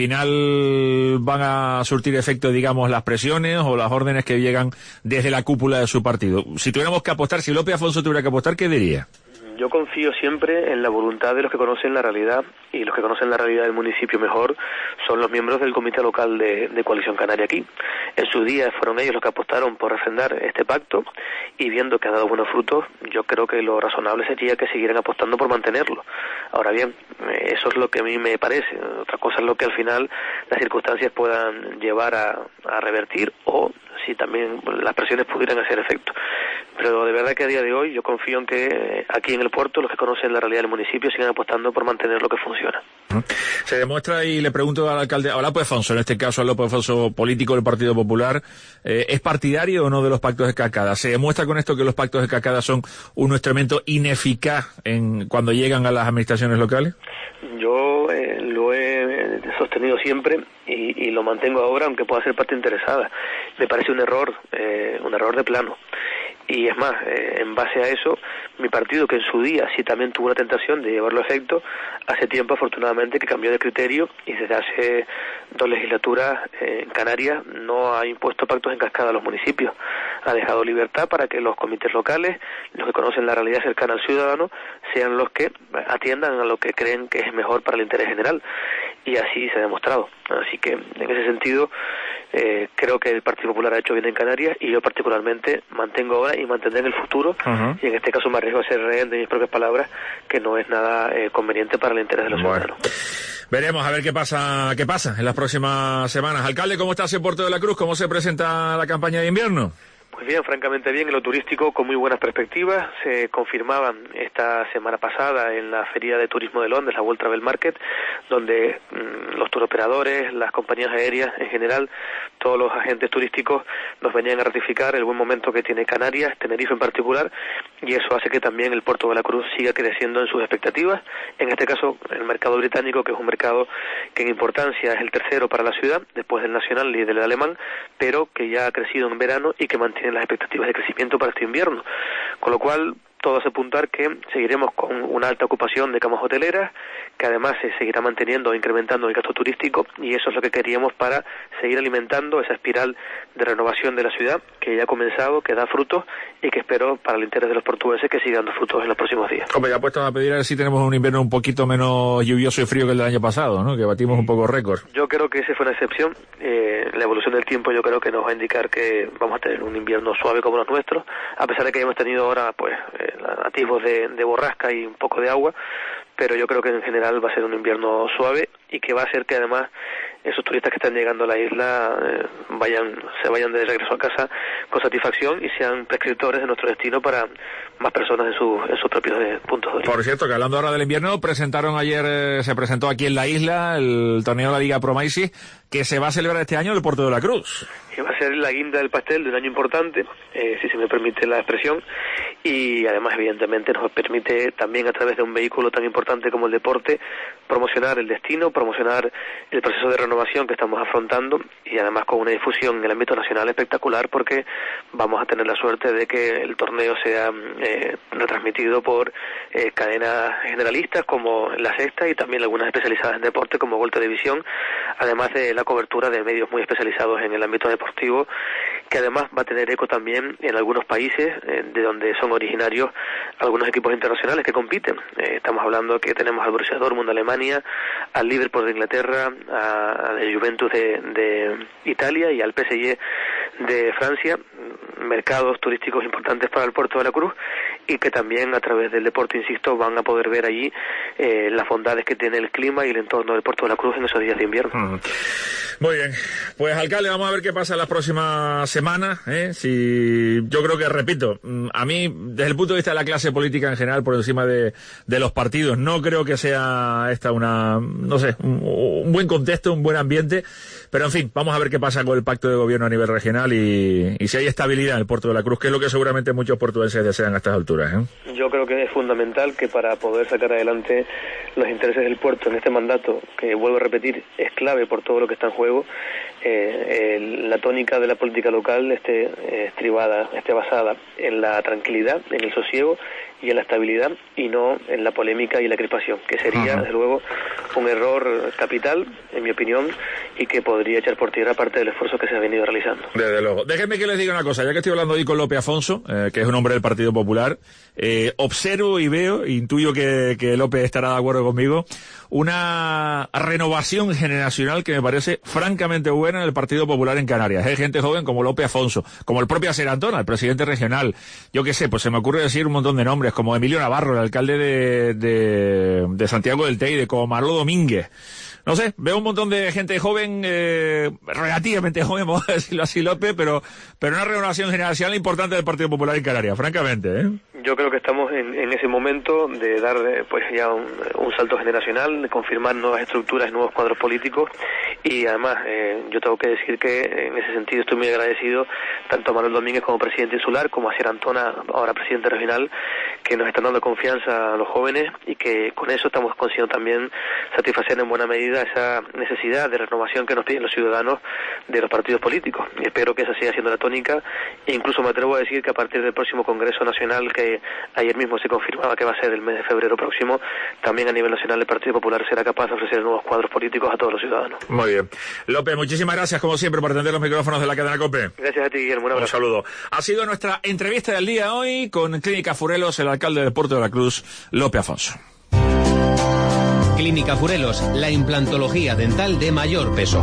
final van a surtir efecto, digamos, las presiones o las órdenes que llegan desde la cúpula de su partido? Si tuviéramos que apostar, si López Afonso tuviera que apostar, ¿qué diría? Yo confío siempre en la voluntad de los que conocen la realidad, y los que conocen la realidad del municipio mejor son los miembros del Comité Local de Coalición Canaria aquí. En su día fueron ellos los que apostaron por refrendar este pacto, y viendo que ha dado buenos frutos, yo creo que lo razonable sería que siguieran apostando por mantenerlo. Ahora bien, eso es lo que a mí me parece. Otra cosa es lo que al final las circunstancias puedan llevar a revertir, o si también las presiones pudieran hacer efecto. Pero de verdad que a día de hoy yo confío en que aquí en el puerto los que conocen la realidad del municipio sigan apostando por mantener lo que funciona. Se demuestra, y le pregunto al alcalde, a López Afonso, en este caso a López Afonso, político del Partido Popular, ¿es partidario o no de los pactos de cascada? ¿Se demuestra con esto que los pactos de cascada son un instrumento ineficaz cuando llegan a las administraciones locales? Yo lo he sostenido siempre y lo mantengo ahora, aunque pueda ser parte interesada. Me parece un error de plano. Y es más, en base a eso, mi partido, que en su día sí también tuvo la tentación de llevarlo a efecto, hace tiempo afortunadamente que cambió de criterio, y desde hace 2 legislaturas en Canarias no ha impuesto pactos en cascada a los municipios. Ha dejado libertad para que los comités locales, los que conocen la realidad cercana al ciudadano, sean los que atiendan a lo que creen que es mejor para el interés general. Y así se ha demostrado. Así que, en ese sentido, creo que el Partido Popular ha hecho bien en Canarias, y yo particularmente mantengo ahora y mantendré en el futuro, y en este caso me arriesgo a ser rehén de mis propias palabras, que no es nada conveniente para el interés de los ciudadanos. Veremos a ver qué pasa en las próximas semanas. Alcalde, ¿cómo está ese Puerto de la Cruz? ¿Cómo se presenta la campaña de invierno? Pues bien, francamente bien, en lo turístico con muy buenas perspectivas. Se confirmaban esta semana pasada en la Feria de Turismo de Londres, la World Travel Market, donde los turoperadores, las compañías aéreas en general, todos los agentes turísticos nos venían a ratificar el buen momento que tiene Canarias, Tenerife en particular, y eso hace que también el Puerto de la Cruz siga creciendo en sus expectativas. En este caso, el mercado británico, que es un mercado que en importancia es el tercero para la ciudad, después del nacional y del alemán, pero que ya ha crecido en verano y que mantiene las expectativas de crecimiento para este invierno, con lo cual todo hace apuntar que seguiremos con una alta ocupación de camas hoteleras, que además se seguirá manteniendo o incrementando el gasto turístico, y eso es lo que queríamos para seguir alimentando esa espiral de renovación de la ciudad que ya ha comenzado, que da frutos y que espero para el interés de los portugueses que siga dando frutos en los próximos días. Hombre, ya puestos a pedir a ver si tenemos un invierno un poquito menos lluvioso y frío que el del año pasado, ¿no? Que batimos un poco récord. Yo creo que esa fue una excepción. La evolución del tiempo yo creo que nos va a indicar que vamos a tener un invierno suave como los nuestros, a pesar de que hayamos tenido ahora pues atisbos de borrasca y un poco de agua, pero yo creo que en general va a ser un invierno suave y que va a hacer que además esos turistas que están llegando a la isla se vayan de regreso a casa con satisfacción y sean prescriptores de nuestro destino para más personas en sus propios puntos de origen. Por cierto, que hablando ahora del invierno, se presentó aquí en la isla el torneo de la Liga Promaisis, que se va a celebrar este año en el Puerto de la Cruz. Que va a ser la guinda del pastel de un año importante, si se me permite la expresión, y además evidentemente nos permite también a través de un vehículo tan importante como el deporte promocionar el destino, promocionar el proceso de renovación que estamos afrontando, y además con una difusión en el ámbito nacional espectacular, porque vamos a tener la suerte de que el torneo sea retransmitido por cadenas generalistas como La Sexta y también algunas especializadas en deporte como Gol Televisión, además de la cobertura de medios muy especializados en el ámbito deportivo, que además va a tener eco también en algunos países de donde son originarios algunos equipos internacionales que compiten. Estamos hablando que tenemos al Borussia Dortmund de Alemania, al Liverpool de Inglaterra, al Juventus de Italia y al PSG de Francia, mercados turísticos importantes para el Puerto de la Cruz, y que también a través del deporte, insisto, van a poder ver allí las bondades que tiene el clima y el entorno del Puerto de la Cruz en esos días de invierno. Muy bien, pues alcalde, vamos a ver qué pasa en las próximas semanas, Si yo creo que, repito, a mí desde el punto de vista de la clase política en general, por encima de los partidos, no creo que sea esta un buen contexto, un buen ambiente, pero en fin, vamos a ver qué pasa con el pacto de gobierno a nivel regional y si hay estabilidad en el Puerto de la Cruz, que es lo que seguramente muchos portugueses desean a estas alturas. Yo creo que es fundamental que para poder sacar adelante los intereses del puerto en este mandato, que vuelvo a repetir, es clave por todo lo que está en juego, la tónica de la política local esté basada en la tranquilidad, en el sosiego y en la estabilidad, y no en la polémica y la crispación, que sería, desde luego, un error capital, en mi opinión, y que podría echar por tierra parte del esfuerzo que se ha venido realizando. Desde luego. Déjenme que les diga una cosa, ya que estoy hablando hoy con Lope Afonso, que es un hombre del Partido Popular, observo y veo, intuyo que Lope estará de acuerdo conmigo, una renovación generacional que me parece francamente buena en el Partido Popular en Canarias. Hay gente joven como Lope Afonso, como el propio Aser Antona, el presidente regional. Yo qué sé, pues se me ocurre decir un montón de nombres, como Emilio Navarro, el alcalde de Santiago del Teide, como Marlo Domínguez. No sé, veo un montón de gente joven, relativamente joven, vamos a decirlo así, López, pero una renovación generacional importante del Partido Popular en Canarias, francamente, Yo creo que estamos en ese momento de dar pues ya un salto generacional, de confirmar nuevas estructuras, nuevos cuadros políticos, y además yo tengo que decir que en ese sentido estoy muy agradecido tanto a Manuel Domínguez como presidente insular, como a Aser Antona, ahora presidente regional, que nos están dando confianza a los jóvenes y que con eso estamos consiguiendo también satisfacer en buena medida esa necesidad de renovación que nos piden los ciudadanos de los partidos políticos. Y espero que esa siga siendo la tónica, e incluso me atrevo a decir que a partir del próximo Congreso Nacional, que ayer mismo se confirmaba que va a ser el mes de febrero próximo, también a nivel nacional el Partido Popular será capaz de ofrecer nuevos cuadros políticos a todos los ciudadanos. Muy bien. López, muchísimas gracias como siempre por atender los micrófonos de la cadena COPE. Gracias a ti, Guillermo. Un abrazo. Un saludo. Ha sido nuestra entrevista del día hoy con Clínica Furelos, el alcalde de Puerto de la Cruz, Lope Afonso. Clínica Furelos, la implantología dental de mayor peso.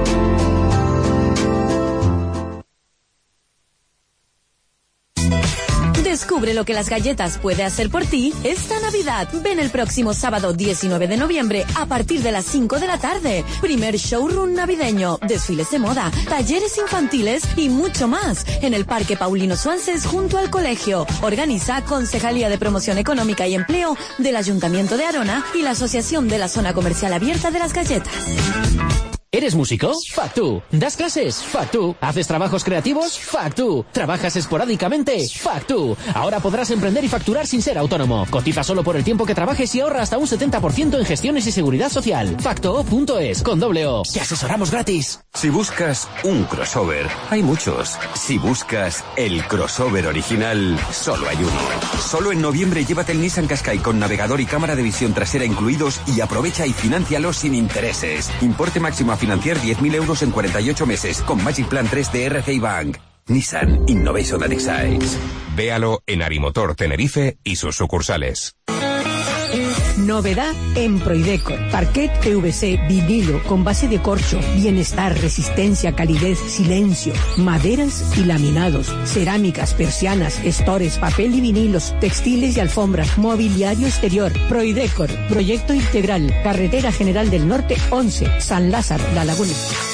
Descubre lo que las galletas puede hacer por ti esta Navidad. Ven el próximo sábado 19 de noviembre a partir de las 5 de la tarde. Primer showroom navideño, desfiles de moda, talleres infantiles y mucho más en el Parque Paulino Suances junto al colegio. Organiza Concejalía de Promoción Económica y Empleo del Ayuntamiento de Arona y la Asociación de la Zona Comercial Abierta de las Galletas. ¿Eres músico? ¡Factú! ¿Das clases? ¡Factú! ¿Haces trabajos creativos? ¡Factú! ¿Trabajas esporádicamente? ¡Factú! Ahora podrás emprender y facturar sin ser autónomo. Cotiza solo por el tiempo que trabajes y ahorra hasta un 70% en gestiones y seguridad social. Factoo.es, con doble O. ¡Te asesoramos gratis! Si buscas un crossover, hay muchos. Si buscas el crossover original, solo hay uno. Solo en noviembre llévate el Nissan Qashqai con navegador y cámara de visión trasera incluidos y aprovecha y fináncialo sin intereses. Importe máximo a financiar 10.000 euros en 48 meses con Magic Plan 3 de RCI Bank. Nissan Innovation that excites. Véalo en Arimotor Tenerife y sus sucursales. Novedad en Proidecor. Parquet PVC, vinilo, con base de corcho, bienestar, resistencia, calidez, silencio, maderas y laminados, cerámicas, persianas, estores, papel y vinilos, textiles y alfombras, mobiliario exterior. Proidecor, proyecto integral, Carretera General del Norte 11, San Lázaro, La Laguna.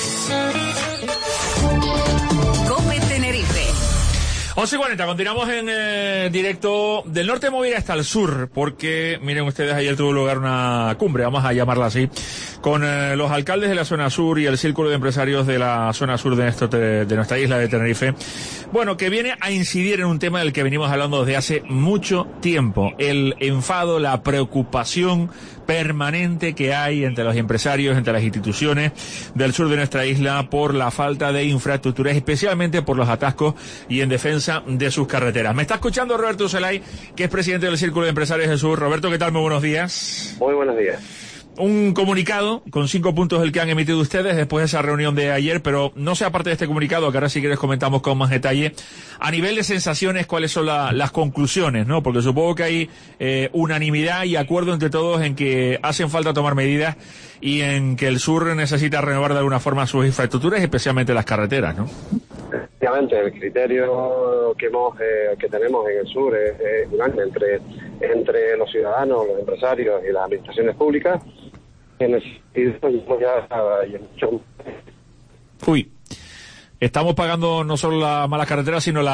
COPE Tenerife. 11:40, continuamos en directo del norte móvil hasta el sur, porque miren ustedes, ayer tuvo lugar una cumbre, vamos a llamarla así, con los alcaldes de la zona sur y el círculo de empresarios de la zona sur de nuestra isla de Tenerife. Bueno, que viene a incidir en un tema del que venimos hablando desde hace mucho tiempo, el enfado, la preocupación permanente que hay entre los empresarios, entre las instituciones del sur de nuestra isla por la falta de infraestructuras, especialmente por los atascos y en defensa de sus carreteras. Me está escuchando Roberto Celay, que es presidente del Círculo de Empresarios del Sur. Roberto, ¿qué tal? Muy buenos días. Muy buenos días. Un comunicado con 5 puntos el que han emitido ustedes después de esa reunión de ayer, pero no sea parte de este comunicado, que ahora si quieres comentamos con más detalle. A nivel de sensaciones, ¿cuáles son las conclusiones, no? Porque supongo que hay unanimidad y acuerdo entre todos en que hacen falta tomar medidas y en que el sur necesita renovar de alguna forma sus infraestructuras, especialmente las carreteras, ¿no? Efectivamente, el criterio que tenemos en el sur es unánime entre los ciudadanos, los empresarios y las administraciones públicas. En el sentido Uy, estamos pagando no solo las malas carreteras, sino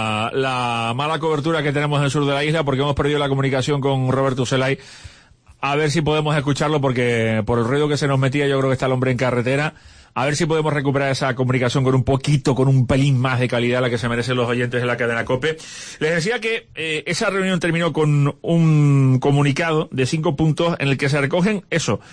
la mala cobertura que tenemos en el sur de la isla, porque hemos perdido la comunicación con Roberto Celay. A ver si podemos escucharlo, porque por el ruido que se nos metía yo creo que está el hombre en carretera. A ver si podemos recuperar esa comunicación con un pelín más de calidad, la que se merecen los oyentes de la cadena COPE. Les decía que esa reunión terminó con un comunicado de 5 puntos en el que se recogen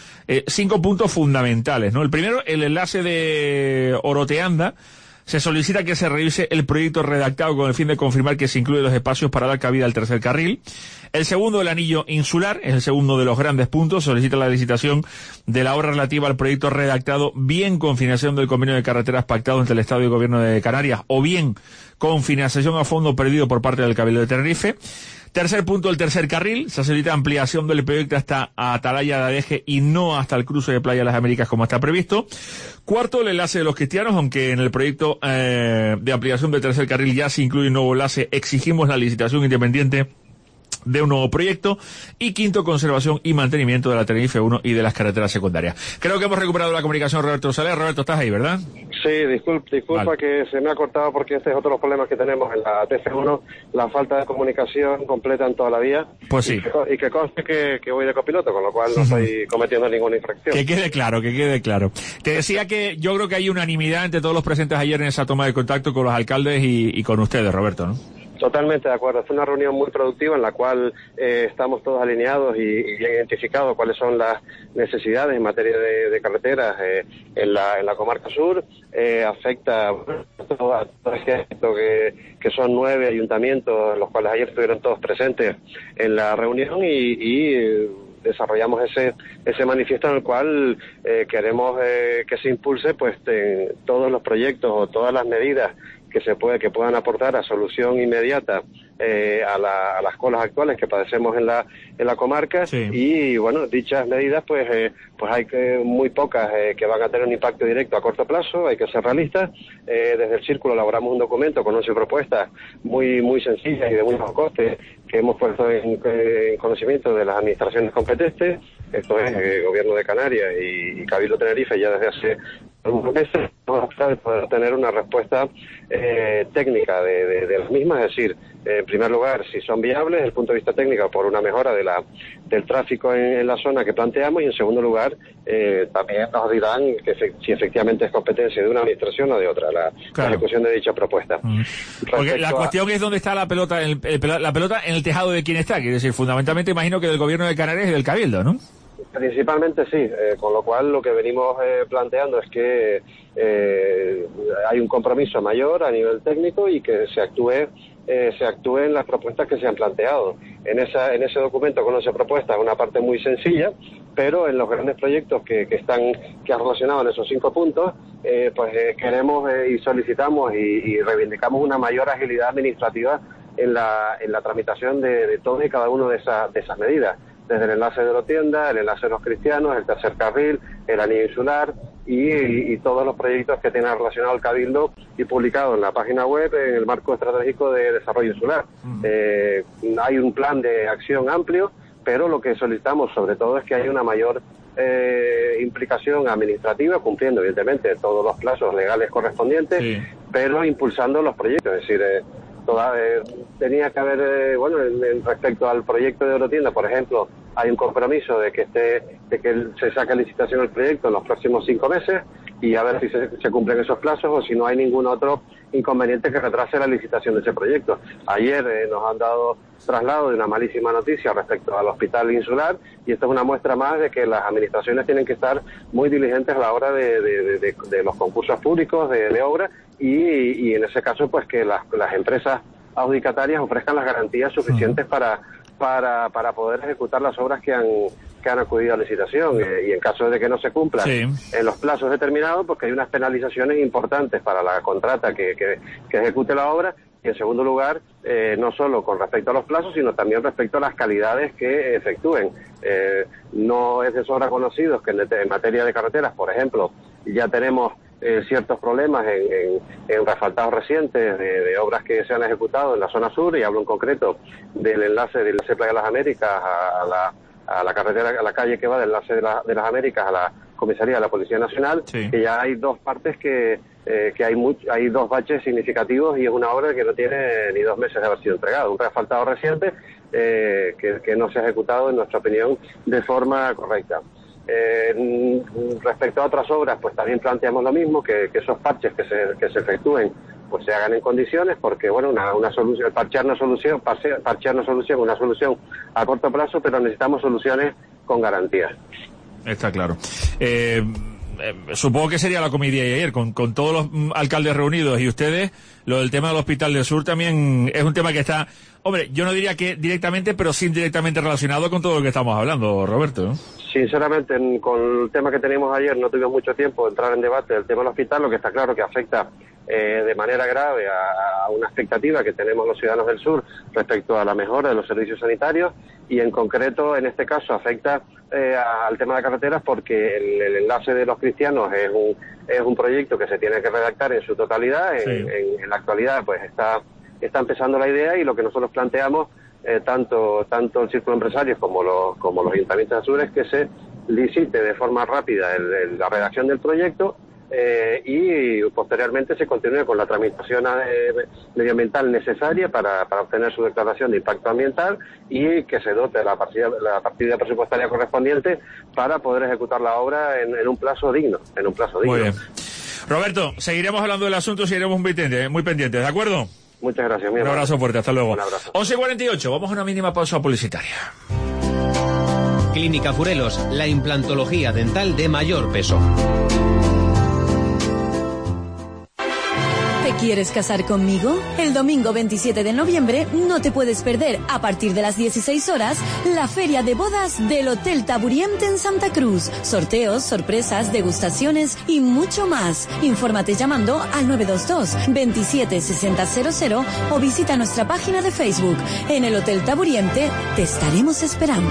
5 puntos fundamentales, ¿no? El primero, el enlace de Oroteanda. Se solicita que se revise el proyecto redactado con el fin de confirmar que se incluyen los espacios para dar cabida al tercer carril. El segundo, el anillo insular, es el segundo de los grandes puntos. Solicita la licitación de la obra relativa al proyecto redactado, bien con financiación del convenio de carreteras pactado entre el Estado y el Gobierno de Canarias, o bien con financiación a fondo perdido por parte del Cabildo de Tenerife. Tercer punto, el tercer carril. Se solicita ampliación del proyecto hasta Atalaya de Adeje y no hasta el cruce de Playa de las Américas como está previsto. Cuarto, el enlace de los cristianos, aunque en el proyecto de ampliación del tercer carril ya se incluye un nuevo enlace, exigimos la licitación independiente de un nuevo proyecto. Y quinto, conservación y mantenimiento de la Tenerife 1 y de las carreteras secundarias. Creo que hemos recuperado la comunicación, Roberto Salé. Roberto, estás ahí, ¿verdad? Sí, disculpa vale. Que se me ha cortado, porque este es otro de los problemas que tenemos en la TF1, la falta de comunicación completa en toda la vía. Pues sí. Y que conste que voy de copiloto, con lo cual no estoy cometiendo ninguna infracción. Que quede claro. Te decía que yo creo que hay unanimidad entre todos los presentes ayer en esa toma de contacto con los alcaldes y con ustedes, Roberto, ¿no? Totalmente de acuerdo. Fue una reunión muy productiva en la cual estamos todos alineados y bien identificados cuáles son las necesidades en materia de carreteras en la comarca sur. Afecta a todo esto que son 9 ayuntamientos, los cuales ayer estuvieron todos presentes en la reunión y desarrollamos ese manifiesto en el cual queremos que se impulse pues todos los proyectos o todas las medidas que puedan aportar a solución inmediata a las colas actuales que padecemos en la comarca. Sí. Y bueno, dichas medidas pues hay muy pocas que van a tener un impacto directo a corto plazo. Hay que ser realistas. Desde el Círculo elaboramos un documento con 11 propuestas muy sencillas y de muy bajo coste que hemos puesto en conocimiento de las administraciones competentes. Esto es Gobierno de Canarias y Cabildo Tenerife ya desde hace algunos meses de poder tener una respuesta técnica de las mismas, es decir, en primer lugar, si son viables desde el punto de vista técnico por una mejora del tráfico en la zona que planteamos, y en segundo lugar, también nos dirán si efectivamente es competencia de una administración o de otra la ejecución de dicha propuesta. Porque la cuestión es dónde está la pelota, la pelota en el tejado de quién está, quiere decir, fundamentalmente imagino que del gobierno de Canarias y del Cabildo, ¿no? Principalmente sí, con lo cual lo que venimos planteando es que hay un compromiso mayor a nivel técnico y que se actúe en las propuestas que se han planteado. En ese documento con 11 propuestas, una parte muy sencilla, pero en los grandes proyectos que han relacionado en esos 5 puntos, queremos y solicitamos y reivindicamos una mayor agilidad administrativa en la tramitación de todas y cada una de esas medidas. Desde el enlace de Orotienda, el enlace de los cristianos, el tercer carril, el anillo insular y todos los proyectos que tienen relacionado al Cabildo y publicado en la página web en el marco estratégico de desarrollo insular. Hay un plan de acción amplio, pero lo que solicitamos sobre todo es que haya una mayor implicación administrativa, cumpliendo evidentemente todos los plazos legales correspondientes, pero impulsando los proyectos, es decir, tenía que haber, respecto al proyecto de Orotienda, por ejemplo, hay un compromiso de que se saque a licitación el proyecto en los próximos 5 meses y a ver si se cumplen esos plazos o si no hay ningún otro inconveniente que retrase la licitación de ese proyecto. Ayer nos han dado traslado de una malísima noticia respecto al hospital insular, y esto es una muestra más de que las administraciones tienen que estar muy diligentes a la hora de los concursos públicos de obra y en ese caso pues que las empresas adjudicatarias ofrezcan las garantías suficientes para poder ejecutar las obras que han acudido a licitación, y en caso de que no se cumplan en los plazos determinados, pues que hay unas penalizaciones importantes para la contrata que ejecute la obra, y en segundo lugar, no solo con respecto a los plazos, sino también respecto a las calidades que efectúen. No es de sobra conocido que en materia de carreteras, por ejemplo, ya tenemos ciertos problemas en asfaltados recientes de obras que se han ejecutado en la zona sur, y hablo en concreto del enlace Playa de las Américas a la carretera, a la calle que va del enlace de las Américas a la comisaría de la Policía Nacional, que ya hay 2 partes que hay 2 baches significativos, y es una obra que no tiene ni 2 meses de haber sido entregado, un reasfaltado reciente que no se ha ejecutado, en nuestra opinión, de forma correcta. Respecto a otras obras, pues también planteamos lo mismo, que esos parches que se efectúen pues se hagan en condiciones, porque una solución, parchear no solución, una solución a corto plazo, pero necesitamos soluciones con garantías. Está claro. Supongo que sería la comida de ayer, con todos los alcaldes reunidos y ustedes, lo del tema del Hospital del Sur también es un tema que está, hombre, yo no diría que directamente, pero sí indirectamente relacionado con todo lo que estamos hablando, Roberto, ¿no? Sinceramente, con el tema que teníamos ayer no tuvimos mucho tiempo de entrar en debate del tema del hospital. Lo que está claro que afecta de manera grave a una expectativa que tenemos los ciudadanos del sur respecto a la mejora de los servicios sanitarios, y en concreto en este caso afecta al tema de carreteras, porque el enlace de los cristianos es un proyecto que se tiene que redactar en su totalidad. En la actualidad pues está empezando la idea, y lo que nosotros planteamos tanto el Círculo Empresarios como los ayuntamientos azules, que se licite de forma rápida la redacción del proyecto, y posteriormente se continúe con la tramitación medioambiental necesaria para obtener su declaración de impacto ambiental, y que se dote la partida presupuestaria correspondiente para poder ejecutar la obra en un plazo digno. Muy bien. Roberto, seguiremos hablando del asunto, seguiremos muy pendientes, ¿de acuerdo? Muchas gracias. Un abrazo fuerte, hasta luego. Un abrazo. 11:48, vamos a una mínima pausa publicitaria. Clínica Furelos, la implantología dental de mayor peso. ¿Te quieres casar conmigo? El domingo 27 de noviembre no te puedes perder, a partir de las 16 horas, la feria de bodas del Hotel Taburiente en Santa Cruz. Sorteos, sorpresas, degustaciones y mucho más. Infórmate llamando al 922 27 60 00 o visita nuestra página de Facebook. En el Hotel Taburiente te estaremos esperando.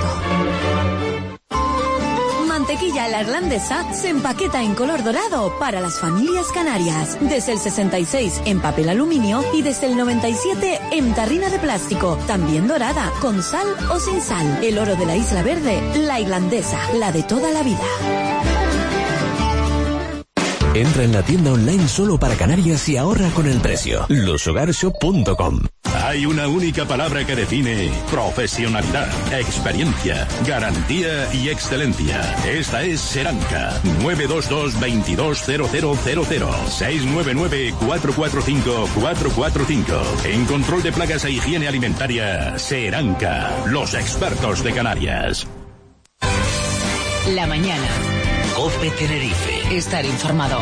Mantequilla a la irlandesa se empaqueta en color dorado para las familias canarias. Desde el 66 en papel aluminio y desde el 97 en tarrina de plástico. También dorada, con sal o sin sal. El oro de la Isla Verde, la irlandesa, la de toda la vida. Entra en la tienda online solo para Canarias y ahorra con el precio. Losogarshop.com. Hay una única palabra que define profesionalidad, experiencia, garantía y excelencia. Esta es Seranca. 922-220000. 699-445-445. En control de plagas e higiene alimentaria, Seranca. Los expertos de Canarias. La mañana. COPE Tenerife. Estar informado.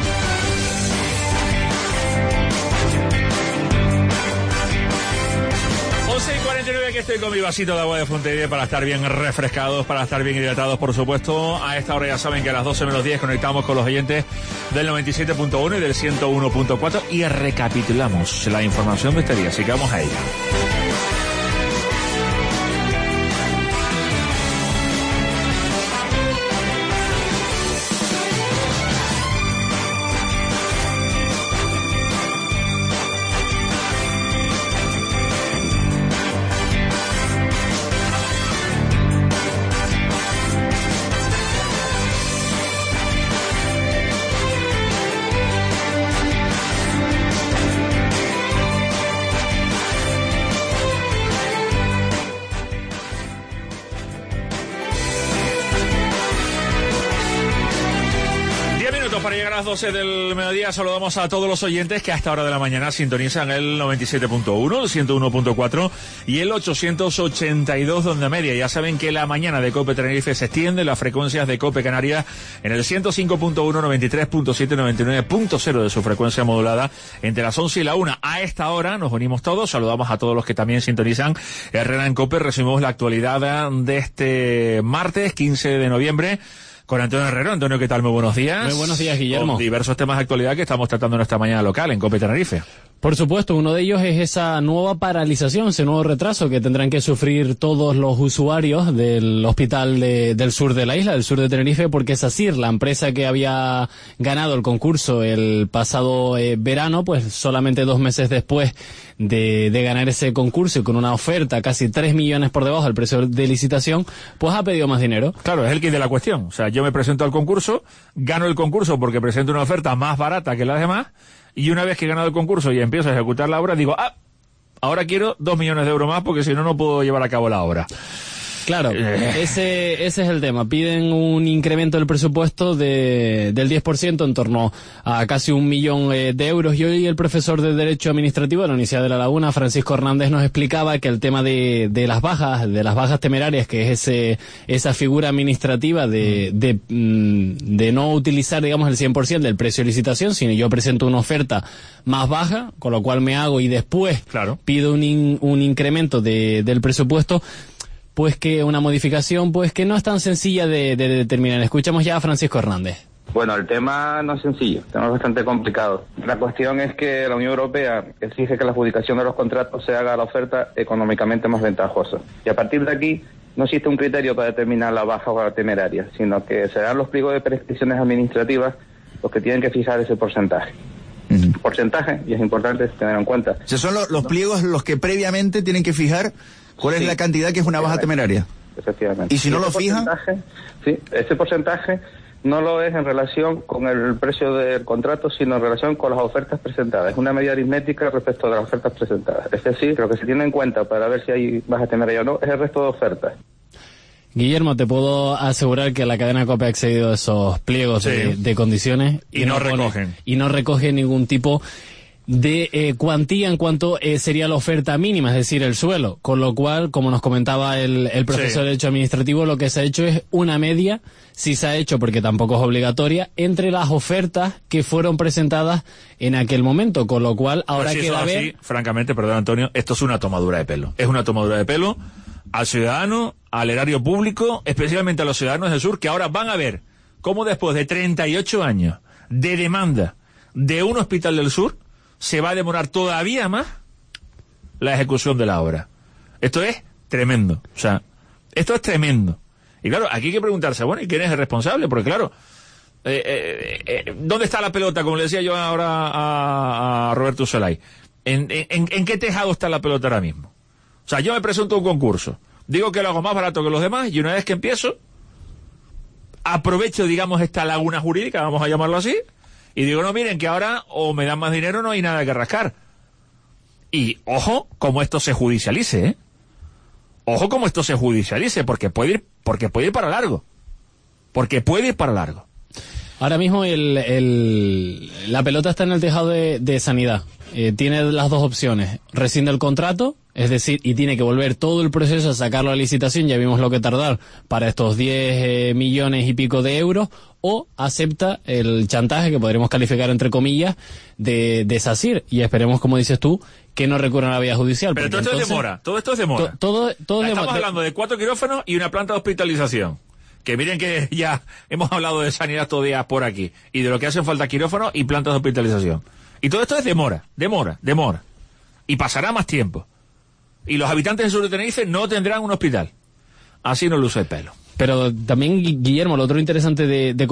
Y 49, aquí estoy con mi vasito de agua de Fontaine para estar bien refrescados, para estar bien hidratados, por supuesto. A esta hora ya saben que a las 12 menos 10 conectamos con los oyentes del 97.1 y del 101.4 y recapitulamos la información de este día, así que vamos a ella. Para llegar a las 12 del mediodía saludamos a todos los oyentes que a esta hora de la mañana sintonizan el 97.1, el 101.4 y el 882 de onda media. Ya saben que la mañana de COPE Tenerife se extiende las frecuencias de COPE Canarias en el 105.1, 93.7, 99.0 de su frecuencia modulada entre las 11 y la 1. A esta hora nos unimos todos, saludamos a todos los que también sintonizan Herrera en COPE. Resumimos la actualidad de este martes 15 de noviembre. Con Antonio Herrero. Antonio, ¿qué tal? Muy buenos días. Muy buenos días, Guillermo. Con diversos temas de actualidad que estamos tratando en esta mañana local, en COPE Tenerife. Por supuesto, uno de ellos es esa nueva paralización, ese nuevo retraso que tendrán que sufrir todos los usuarios del hospital del sur de la isla, del sur de Tenerife, porque SACIR, la empresa que había ganado el concurso el pasado verano, pues solamente 2 meses después de ganar ese concurso y con una oferta casi 3 millones por debajo del precio de licitación, pues ha pedido más dinero. Claro, es el kit de la cuestión. O sea, yo me presento al concurso, gano el concurso porque presento una oferta más barata que las demás, y una vez que he ganado el concurso y empiezo a ejecutar la obra, digo, ahora quiero 2 millones de euros más porque si no, no puedo llevar a cabo la obra. Claro, ese es el tema. Piden un incremento del presupuesto del 10%, en torno a casi 1 millón de euros. Y hoy el profesor de Derecho Administrativo de la Universidad de La Laguna, Francisco Hernández, nos explicaba que el tema de las bajas temerarias, que es esa figura administrativa de no utilizar, digamos, el 100% del precio de licitación, sino yo presento una oferta más baja, con lo cual me hago y después pido un incremento del presupuesto. Pues que una modificación pues que no es tan sencilla de determinar. Escuchamos ya a Francisco Hernández. Bueno, el tema no es sencillo, el tema es bastante complicado. La cuestión es que la Unión Europea exige que la adjudicación de los contratos se haga a la oferta económicamente más ventajosa. Y a partir de aquí no existe un criterio para determinar la baja o la temeraria, sino que serán los pliegos de prescripciones administrativas los que tienen que fijar ese porcentaje. Porcentaje, y es importante tener en cuenta. O sea, son los pliegos los que previamente tienen que fijar cuál es la cantidad que es una baja temeraria. Efectivamente. ¿Y si no lo fijan? Sí, ese porcentaje no lo es en relación con el precio del contrato, sino en relación con las ofertas presentadas. Es una medida aritmética respecto de las ofertas presentadas. Es decir, lo que se tiene en cuenta para ver si hay baja temeraria o no es el resto de ofertas. Guillermo, te puedo asegurar que la cadena COPE ha accedido a esos pliegos de condiciones y no recogen. Y no recogen ningún tipo de cuantía en cuanto sería la oferta mínima, es decir, el suelo. Con lo cual, como nos comentaba el profesor de Derecho Administrativo, lo que se ha hecho es una media, sí se ha hecho porque tampoco es obligatoria, entre las ofertas que fueron presentadas en aquel momento. Con lo cual, ahora pues si queda ver... así, francamente, perdón Antonio, esto es una tomadura de pelo. Es una tomadura de pelo al ciudadano, al erario público, especialmente a los ciudadanos del sur, que ahora van a ver cómo después de 38 años de demanda de un hospital del sur, se va a demorar todavía más la ejecución de la obra. Esto es tremendo. O sea, esto es tremendo. Y claro, aquí hay que preguntarse, bueno, ¿y quién es el responsable? Porque claro, ¿dónde está la pelota? Como le decía yo ahora a Roberto Solay. ¿En qué tejado está la pelota ahora mismo? O sea, yo me presento a un concurso, digo que lo hago más barato que los demás, y una vez que empiezo, aprovecho, digamos, esta laguna jurídica, vamos a llamarlo así, Y digo, no, miren, que ahora o me dan más dinero o no hay nada que rascar. Y ojo como esto se judicialice, ¿eh? Ojo como esto se judicialice, porque puede ir para largo. Porque puede ir para largo. Ahora mismo la pelota está en el tejado de Sanidad. Tiene las dos opciones. Rescinde el contrato, es decir, y tiene que volver todo el proceso a sacarlo a licitación, ya vimos lo que tardar para estos 10 millones y pico de euros, o acepta el chantaje, que podremos calificar entre comillas, de SACIR, y esperemos, como dices tú, que no recurran a la vía judicial. Pero todo esto es demora, todo esto es demora. Estamos hablando de 4 quirófanos y una planta de hospitalización. Que miren que ya hemos hablado de sanidad estos días por aquí, y de lo que hacen falta quirófanos y plantas de hospitalización. Y todo esto es demora. Y pasará más tiempo. Y los habitantes del sur de Tenerife no tendrán un hospital. Así no luce el pelo. Pero también, Guillermo, lo otro interesante de